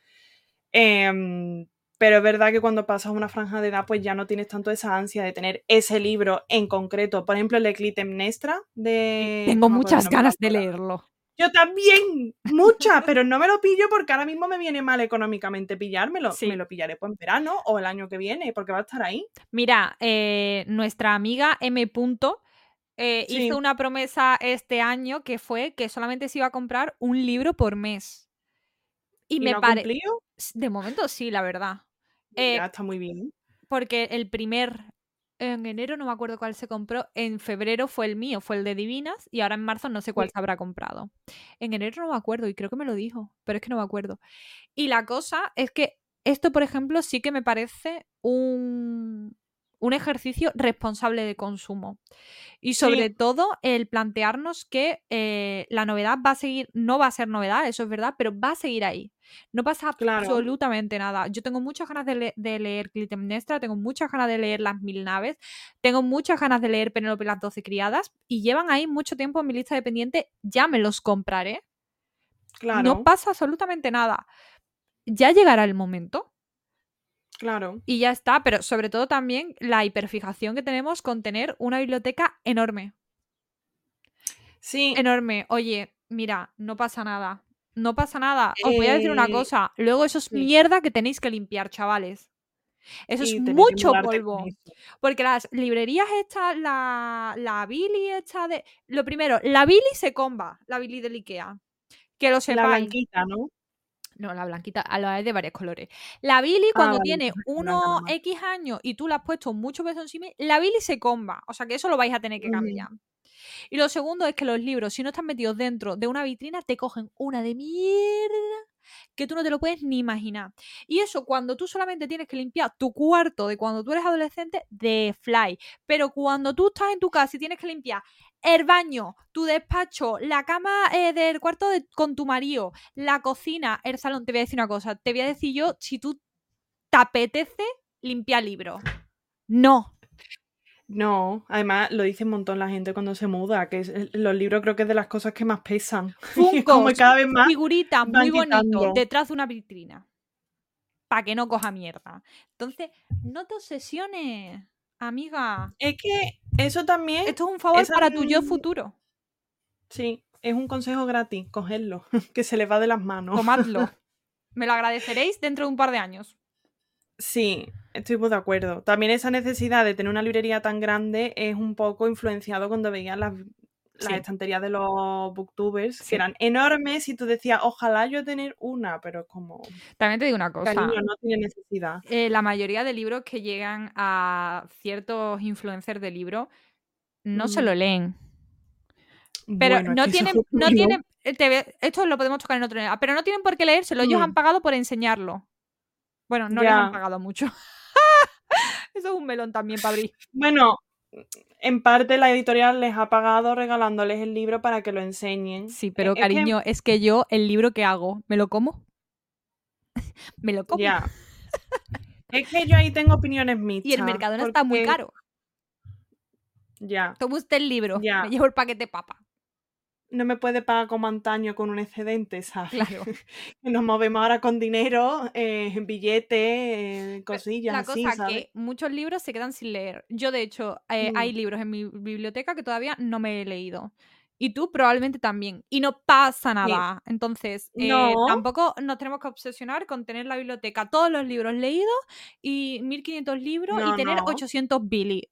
Pero es verdad que cuando pasas una franja de edad, pues ya no tienes tanto esa ansia de tener ese libro en concreto. Por ejemplo, el de Clitemnestra de... Tengo muchas ganas de leerlo. Yo también, muchas, pero no me lo pillo porque ahora mismo me viene mal económicamente pillármelo. Sí. Me lo pillaré pues en verano o el año que viene, porque va a estar ahí. Mira, nuestra amiga M. hizo una promesa este año que fue que solamente se iba a comprar un libro por mes. ¿Y me ha cumplido? De momento sí, la verdad. Ya está muy bien. Porque en enero no me acuerdo cuál se compró, en febrero fue el mío, fue el de Divinas, y ahora en marzo no sé cuál se habrá comprado. En enero no me acuerdo y creo que me lo dijo, pero es que no me acuerdo. Y la cosa es que esto, por ejemplo, sí que me parece un ejercicio responsable de consumo. Y sobre todo el plantearnos que la novedad va a seguir, no va a ser novedad, eso es verdad, pero va a seguir ahí. No pasa absolutamente nada. Yo tengo muchas ganas de leer Clitemnestra, tengo muchas ganas de leer Las Mil Naves, tengo muchas ganas de leer Penélope las 12 criadas y llevan ahí mucho tiempo en mi lista de pendientes, ya me los compraré. Claro. No pasa absolutamente nada. Ya llegará el momento. Claro. Y ya está, pero sobre todo también la hiperfijación que tenemos con tener una biblioteca enorme. Sí. Enorme. Oye, mira, no pasa nada. No pasa nada. Os voy a decir una cosa. Luego eso es mierda que tenéis que limpiar, chavales. Eso es mucho polvo. Porque las librerías estas, la Billy esta de... Lo primero, la Billy se comba, la Billy del Ikea. Que lo sepáis. La blanquita, ¿no? No, la blanquita, la es de varios colores. La Billy, cuando tiene unos X años y tú le has puesto mucho peso encima, la Billy se comba. O sea que eso lo vais a tener que cambiar. Y lo segundo es que los libros, si no están metidos dentro de una vitrina, te cogen una de mierda que tú no te lo puedes ni imaginar. Y eso cuando tú solamente tienes que limpiar tu cuarto de cuando tú eres adolescente, de fly. Pero cuando tú estás en tu casa y tienes que limpiar el baño, tu despacho, la cama del cuarto con tu marido, la cocina, el salón, te voy a decir una cosa. Te voy a decir yo, si tú te apetece limpiar libros. No. No, además lo dice un montón la gente cuando se muda, que los libros creo que es de las cosas que más pesan. Funkos, como cada vez más figuritas muy bonitos detrás de una vitrina. Para que no coja mierda. Entonces, no te obsesiones, amiga. Es que eso también... Esto es un favor para tu yo futuro. Sí, es un consejo gratis, cogerlo, que se les va de las manos. Tomadlo. Me lo agradeceréis dentro de un par de años. Sí, estoy muy de acuerdo. También esa necesidad de tener una librería tan grande es un poco influenciado cuando veías las estanterías de los booktubers, que eran enormes y tú decías, ojalá yo tener una, pero como... También te digo una cosa. Cariño, no tiene necesidad. La mayoría de libros que llegan a ciertos influencers de libros no se lo leen. Pero bueno, no tienen esto lo podemos tocar en otro nivel, pero no tienen por qué leérselo. Ellos han pagado por enseñarlo. Bueno, no les han pagado mucho. Eso es un melón también para abrir. Bueno, en parte la editorial les ha pagado regalándoles el libro para que lo enseñen. Sí, pero cariño, es que yo el libro que hago, ¿me lo como? Me lo como. Ya. Es que yo ahí tengo opiniones mixtas. Y el Mercadona está muy caro. Ya. Toma usted el libro, me llevo el paquete papa. no me puede pagar como antaño con un excedente, ¿sabes? Claro. Que nos movemos ahora con dinero, en billetes, cosillas La así, cosa ¿sabes? que muchos libros se quedan sin leer. Yo, de hecho, hay libros en mi biblioteca que todavía no me he leído. Y tú probablemente también. Y no pasa Sí. nada. Entonces, No, tampoco nos tenemos que obsesionar con tener la biblioteca todos los libros leídos y 1500 libros y tener no, 800 Billy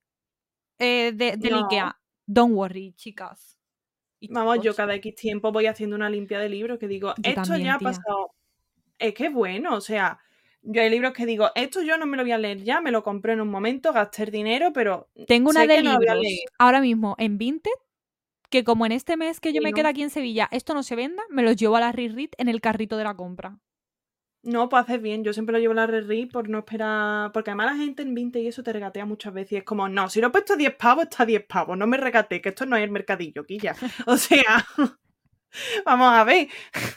del no. IKEA. Don't worry, chicas. Y Vamos, yo chicos. cada X tiempo voy haciendo una limpia de libros que digo, Yo esto ya también, ha tía. pasado. Es que es bueno, o sea, yo hay libros que digo, esto yo no me lo voy a leer ya, me lo compré en un momento, gasté el dinero, pero Tengo una sé de que no lo voy a libros leer. ahora mismo en Vinted que como en este mes que yo Sí, me ¿no? quedo aquí en Sevilla, esto no se venda, me los llevo a la Reread en el carrito de la compra. No, pues haces bien, yo siempre lo llevo a la Reri por no esperar, porque además la gente en Vinted y eso te regatea muchas veces y es como, no, si lo he puesto a 10 pavos, está a 10 pavos, no me regatees, que esto no es el mercadillo, quilla. O sea, vamos a ver.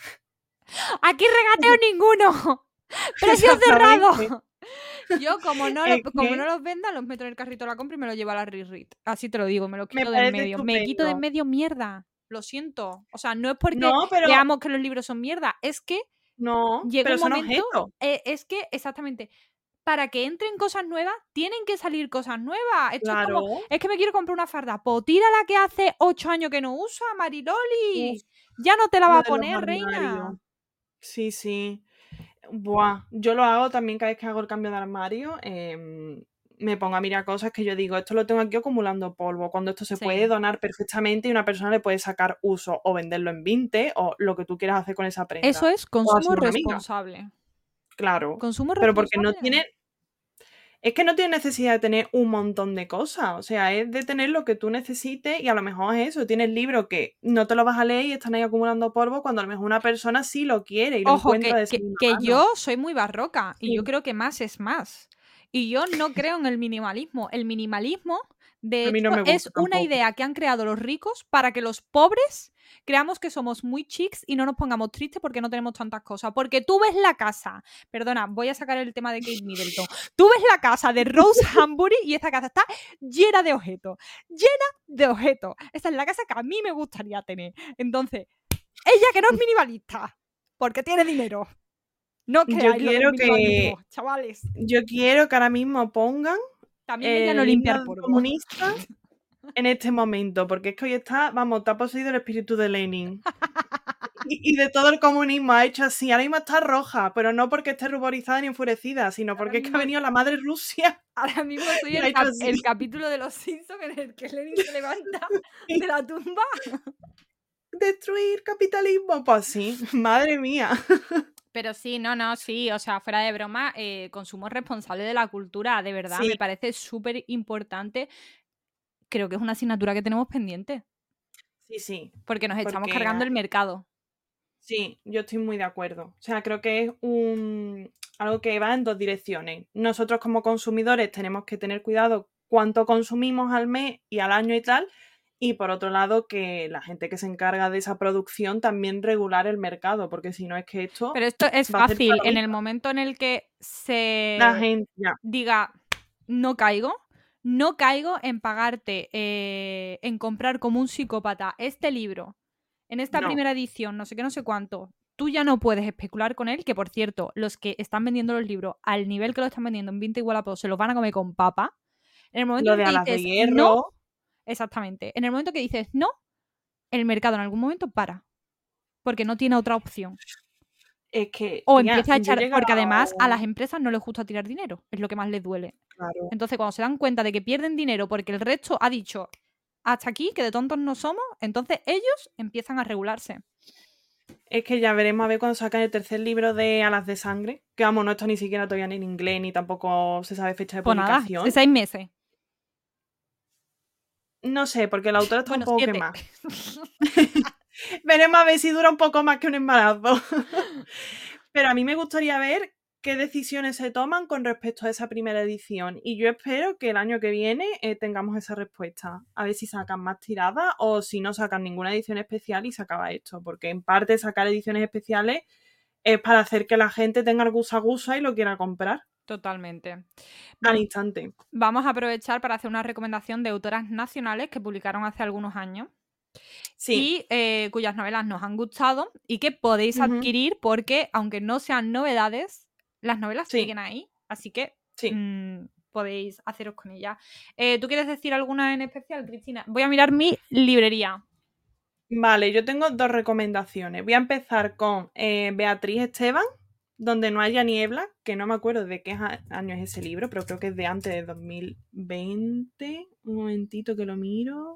¡Aquí regateo ninguno! ¡Precio Exactamente. cerrado! Yo, como no Es que los venda, los meto en el carrito de la compra y me los llevo a la Reread. Así te lo digo, me los me quito de en parece medio. Me quito de en estupendo. medio mierda. Lo siento. O sea, no es porque No, pero, veamos que los libros son mierda, es que no, llega pero un son momento, objetos. es que exactamente, para que entren cosas nuevas, tienen que salir cosas nuevas. Esto es como, Claro. es que me quiero comprar una farda. Pues tira la que hace 8 años que no usa, Uf, Mariloli. Ya no te la va lo a de los poner, armarios. reina. Sí, sí. Buah, yo lo hago también cada vez que hago el cambio de armario. Me pongo a mirar cosas que yo digo, esto lo tengo aquí acumulando polvo, cuando esto se puede Sí. donar perfectamente y una persona le puede sacar uso o venderlo en Vinted o lo que tú quieras hacer con esa prenda. Eso es O consumo hacer una amiga, responsable. claro. Consumo Pero porque no responsable. tiene, es que no tiene necesidad de tener un montón de cosas. O sea, es de tener lo que tú necesites y a lo mejor es eso. Tienes libros que no te lo vas a leer y están ahí acumulando polvo cuando a lo mejor una persona sí lo quiere y lo Ojo, encuentra de segunda que mano. yo soy muy barroca y yo Sí. creo que más es más. Y yo no creo en el minimalismo. El minimalismo, de A mí hecho, no me gusta es una tampoco. idea que han creado los ricos para que los pobres creamos que somos muy chics y no nos pongamos tristes porque no tenemos tantas cosas. Porque tú ves la casa, perdona, voy a sacar el tema de Kate Middleton. Tú ves la casa de Rose Hambury y esta casa está llena de objetos. Llena de objetos. Esta es la casa que a mí me gustaría tener. Entonces, ella que no es minimalista, porque tiene dinero. No Yo creáis lo del quiero que, minimalismo, chavales. yo quiero que ahora mismo pongan También ella no el limpia himno el polvo. comunista en este momento, porque es que hoy está, vamos, está poseído el espíritu de Lenin. Y de todo el comunismo ha hecho así. Ahora mismo está roja, pero no porque esté ruborizada ni enfurecida, sino Ahora porque es que mismo, ha venido la madre Rusia ahora mismo soy y ha hecho así. el capítulo de los Simpsons en el que Lenin se levanta de la tumba. Destruir capitalismo. Pues sí, madre mía. Pero sí, no, sí, o sea, fuera de broma, consumo responsable de la cultura, de verdad, Sí, me parece súper importante. Creo que es una asignatura que tenemos pendiente, sí, sí. porque nos estamos Porque cargando el mercado. sí, yo estoy muy de acuerdo. O sea, creo que es algo que va en dos direcciones. Nosotros como consumidores tenemos que tener cuidado cuánto consumimos al mes y al año y tal. Y por otro lado, que la gente que se encarga de esa producción también regular el mercado, porque si no es que esto Pero esto es va a hacer fácil, en el palomitas. momento en el que La se gente, ya, diga, no caigo en pagarte, en comprar como un psicópata este libro, en esta no, primera edición, no sé qué, no sé cuánto, tú ya no puedes especular con él, que por cierto, los que están vendiendo los libros al nivel que lo están vendiendo en Vinted y Wallapop se los van a comer con papa. En el momento lo en el de que Alas de dices no, Hierro, exactamente, en el momento que dices no, el mercado en algún momento para, porque no tiene otra opción. es que, O tía, empieza a yo he echar, llegado, porque además a las empresas no les gusta tirar dinero, es lo que más les duele. claro, Entonces, cuando se dan cuenta de que pierden dinero porque el resto ha dicho hasta aquí, que de tontos no somos, entonces ellos empiezan a regularse. es que ya veremos a ver cuando sacan el tercer libro de Alas de Sangre, que vamos, no está ni siquiera todavía ni en inglés, ni tampoco se sabe fecha de Pues nada, publicación. 6 meses. No sé, porque la autora está un Bueno, poco 7. quemada. Veremos a ver si dura un poco más que un embarazo. Pero a mí me gustaría ver qué decisiones se toman con respecto a esa primera edición. Y yo espero que el año que viene tengamos esa respuesta. A ver si sacan más tiradas o si no sacan ninguna edición especial y se acaba esto. Porque en parte sacar ediciones especiales es para hacer que la gente tenga el gusa y lo quiera comprar Totalmente. al instante. Vamos a aprovechar para hacer una recomendación de autoras nacionales que publicaron hace algunos años. Sí. Y cuyas novelas nos han gustado y que podéis adquirir porque, aunque no sean novedades, las novelas siguen ahí, así que podéis haceros con ellas. ¿Tú quieres decir alguna en especial, Cristina? Voy a mirar mi librería. Vale, yo tengo 2 recomendaciones. Voy a empezar con Beatriz Esteban, Donde no haya niebla, que no me acuerdo de qué año es ese libro, pero creo que es de antes de 2020. Un momentito que lo miro.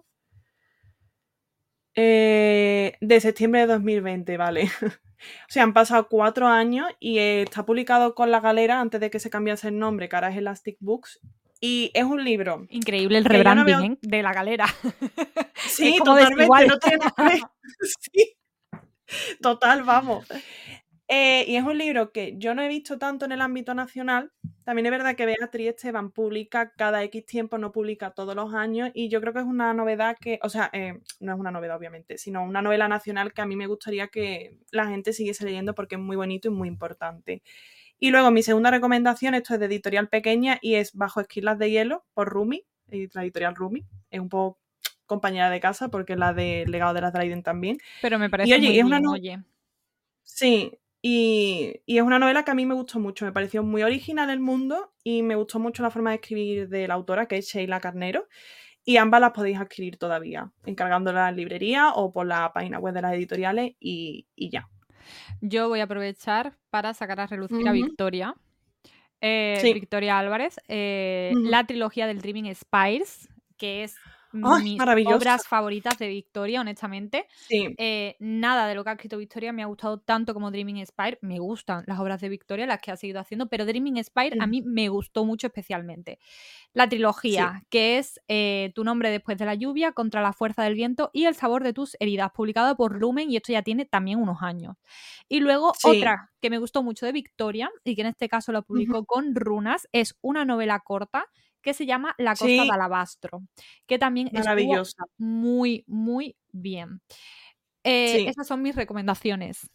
De septiembre de 2020, vale. O sea, han pasado 4 años y está publicado con La Galera antes de que se cambiase el nombre, que ahora es Elastic Books. Y es un libro. Increíble el rebranding de La Galera. Sí, totalmente, no tiene nada que ver. Sí. Total, vamos. Y es un libro que yo no he visto tanto en el ámbito nacional. También es verdad que Beatriz Esteban publica cada X tiempo, no publica todos los años, y yo creo que es una novedad que, o sea, no es una novedad obviamente, sino una novela nacional que a mí me gustaría que la gente siguiese leyendo porque es muy bonito y muy importante. Y luego mi segunda recomendación, esto es de editorial pequeña y es Bajo esquilas de hielo por Rumi, la editorial Rumi. Es un poco compañera de casa porque es la de Legado de las Dryden también. Pero me parece muy bien, oye. Sí, y es una novela que a mí me gustó mucho, me pareció muy original el mundo y me gustó mucho la forma de escribir de la autora, que es Sheila Carnero, y ambas las podéis adquirir todavía, encargándolas en librería o por la página web de las editoriales y ya. Yo voy a aprovechar para sacar a relucir a Victoria. Victoria Álvarez, la trilogía del Dreaming Spires, que es mis obras favoritas de Victoria, honestamente. Sí. Nada de lo que ha escrito Victoria me ha gustado tanto como Dreaming Spire. Me gustan las obras de Victoria, las que ha seguido haciendo, pero Dreaming Spire a mí me gustó mucho especialmente. La trilogía, que es Tu nombre después de la lluvia, Contra la fuerza del viento y El sabor de tus heridas, publicada por Lumen, y esto ya tiene también unos años. Y luego otra que me gustó mucho de Victoria, y que en este caso la publicó con Runas, es una novela corta que se llama La costa de alabastro, que también estuvo muy, muy bien. Esas son mis recomendaciones.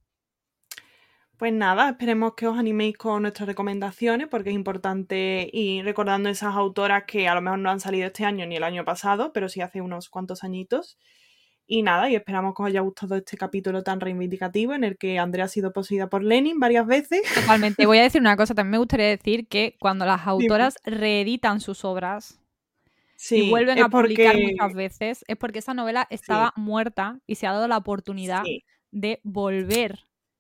Pues nada, esperemos que os animéis con nuestras recomendaciones porque es importante ir recordando esas autoras que a lo mejor no han salido este año ni el año pasado, pero sí hace unos cuantos añitos. Y nada, y esperamos que os haya gustado este capítulo tan reivindicativo en el que Andrea ha sido poseída por Lenin varias veces. Totalmente. Voy a decir una cosa, también me gustaría decir que cuando las autoras reeditan sus obras y vuelven a publicar muchas veces, es porque esa novela estaba muerta y se ha dado la oportunidad de volver,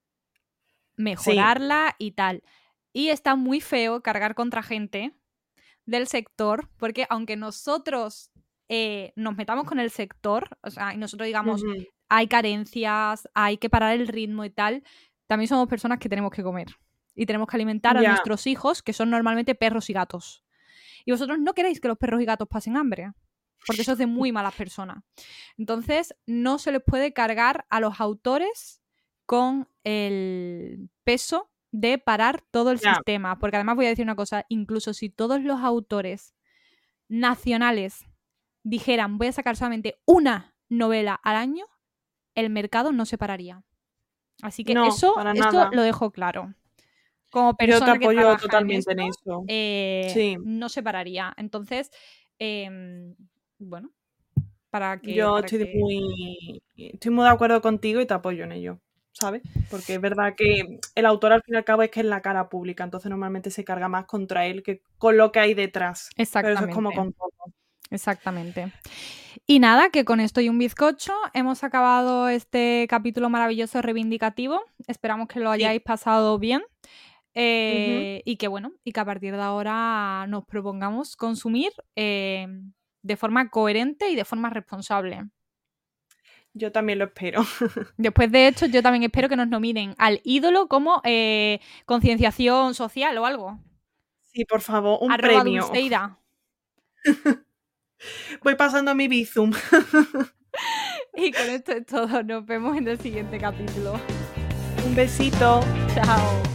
mejorarla y tal. Y está muy feo cargar contra gente del sector, porque aunque nosotros nos metamos con el sector, o sea, y nosotros digamos, hay carencias, hay que parar el ritmo y tal, también somos personas que tenemos que comer y tenemos que alimentar a nuestros hijos, que son normalmente perros y gatos. Y vosotros no queréis que los perros y gatos pasen hambre, porque eso es de muy malas personas. Entonces, no se les puede cargar a los autores con el peso de parar todo el sistema, porque además voy a decir una cosa, incluso si todos los autores nacionales dijeran voy a sacar solamente una novela al año, el mercado no se pararía. Así que esto lo dejo claro. Como persona yo te apoyo que trabaja totalmente en esto, no se pararía. Entonces, bueno, para que... Yo estoy muy de acuerdo contigo y te apoyo en ello, ¿sabes? Porque es verdad que el autor al fin y al cabo es que es la cara pública, entonces normalmente se carga más contra él que con lo que hay detrás. Exactamente. Pero eso es como con todo. Exactamente. Y nada, que con esto y un bizcocho hemos acabado este capítulo maravilloso reivindicativo. Esperamos que lo hayáis pasado bien. Y que bueno, y que a partir de ahora nos propongamos consumir de forma coherente y de forma responsable. Yo también lo espero. Después de hecho, yo también espero que nos nominen al ídolo como concienciación social o algo. Sí, por favor, un premio. Dulceida. Voy pasando mi Bizum. Y con esto es todo. Nos vemos en el siguiente capítulo. Un besito. Chao.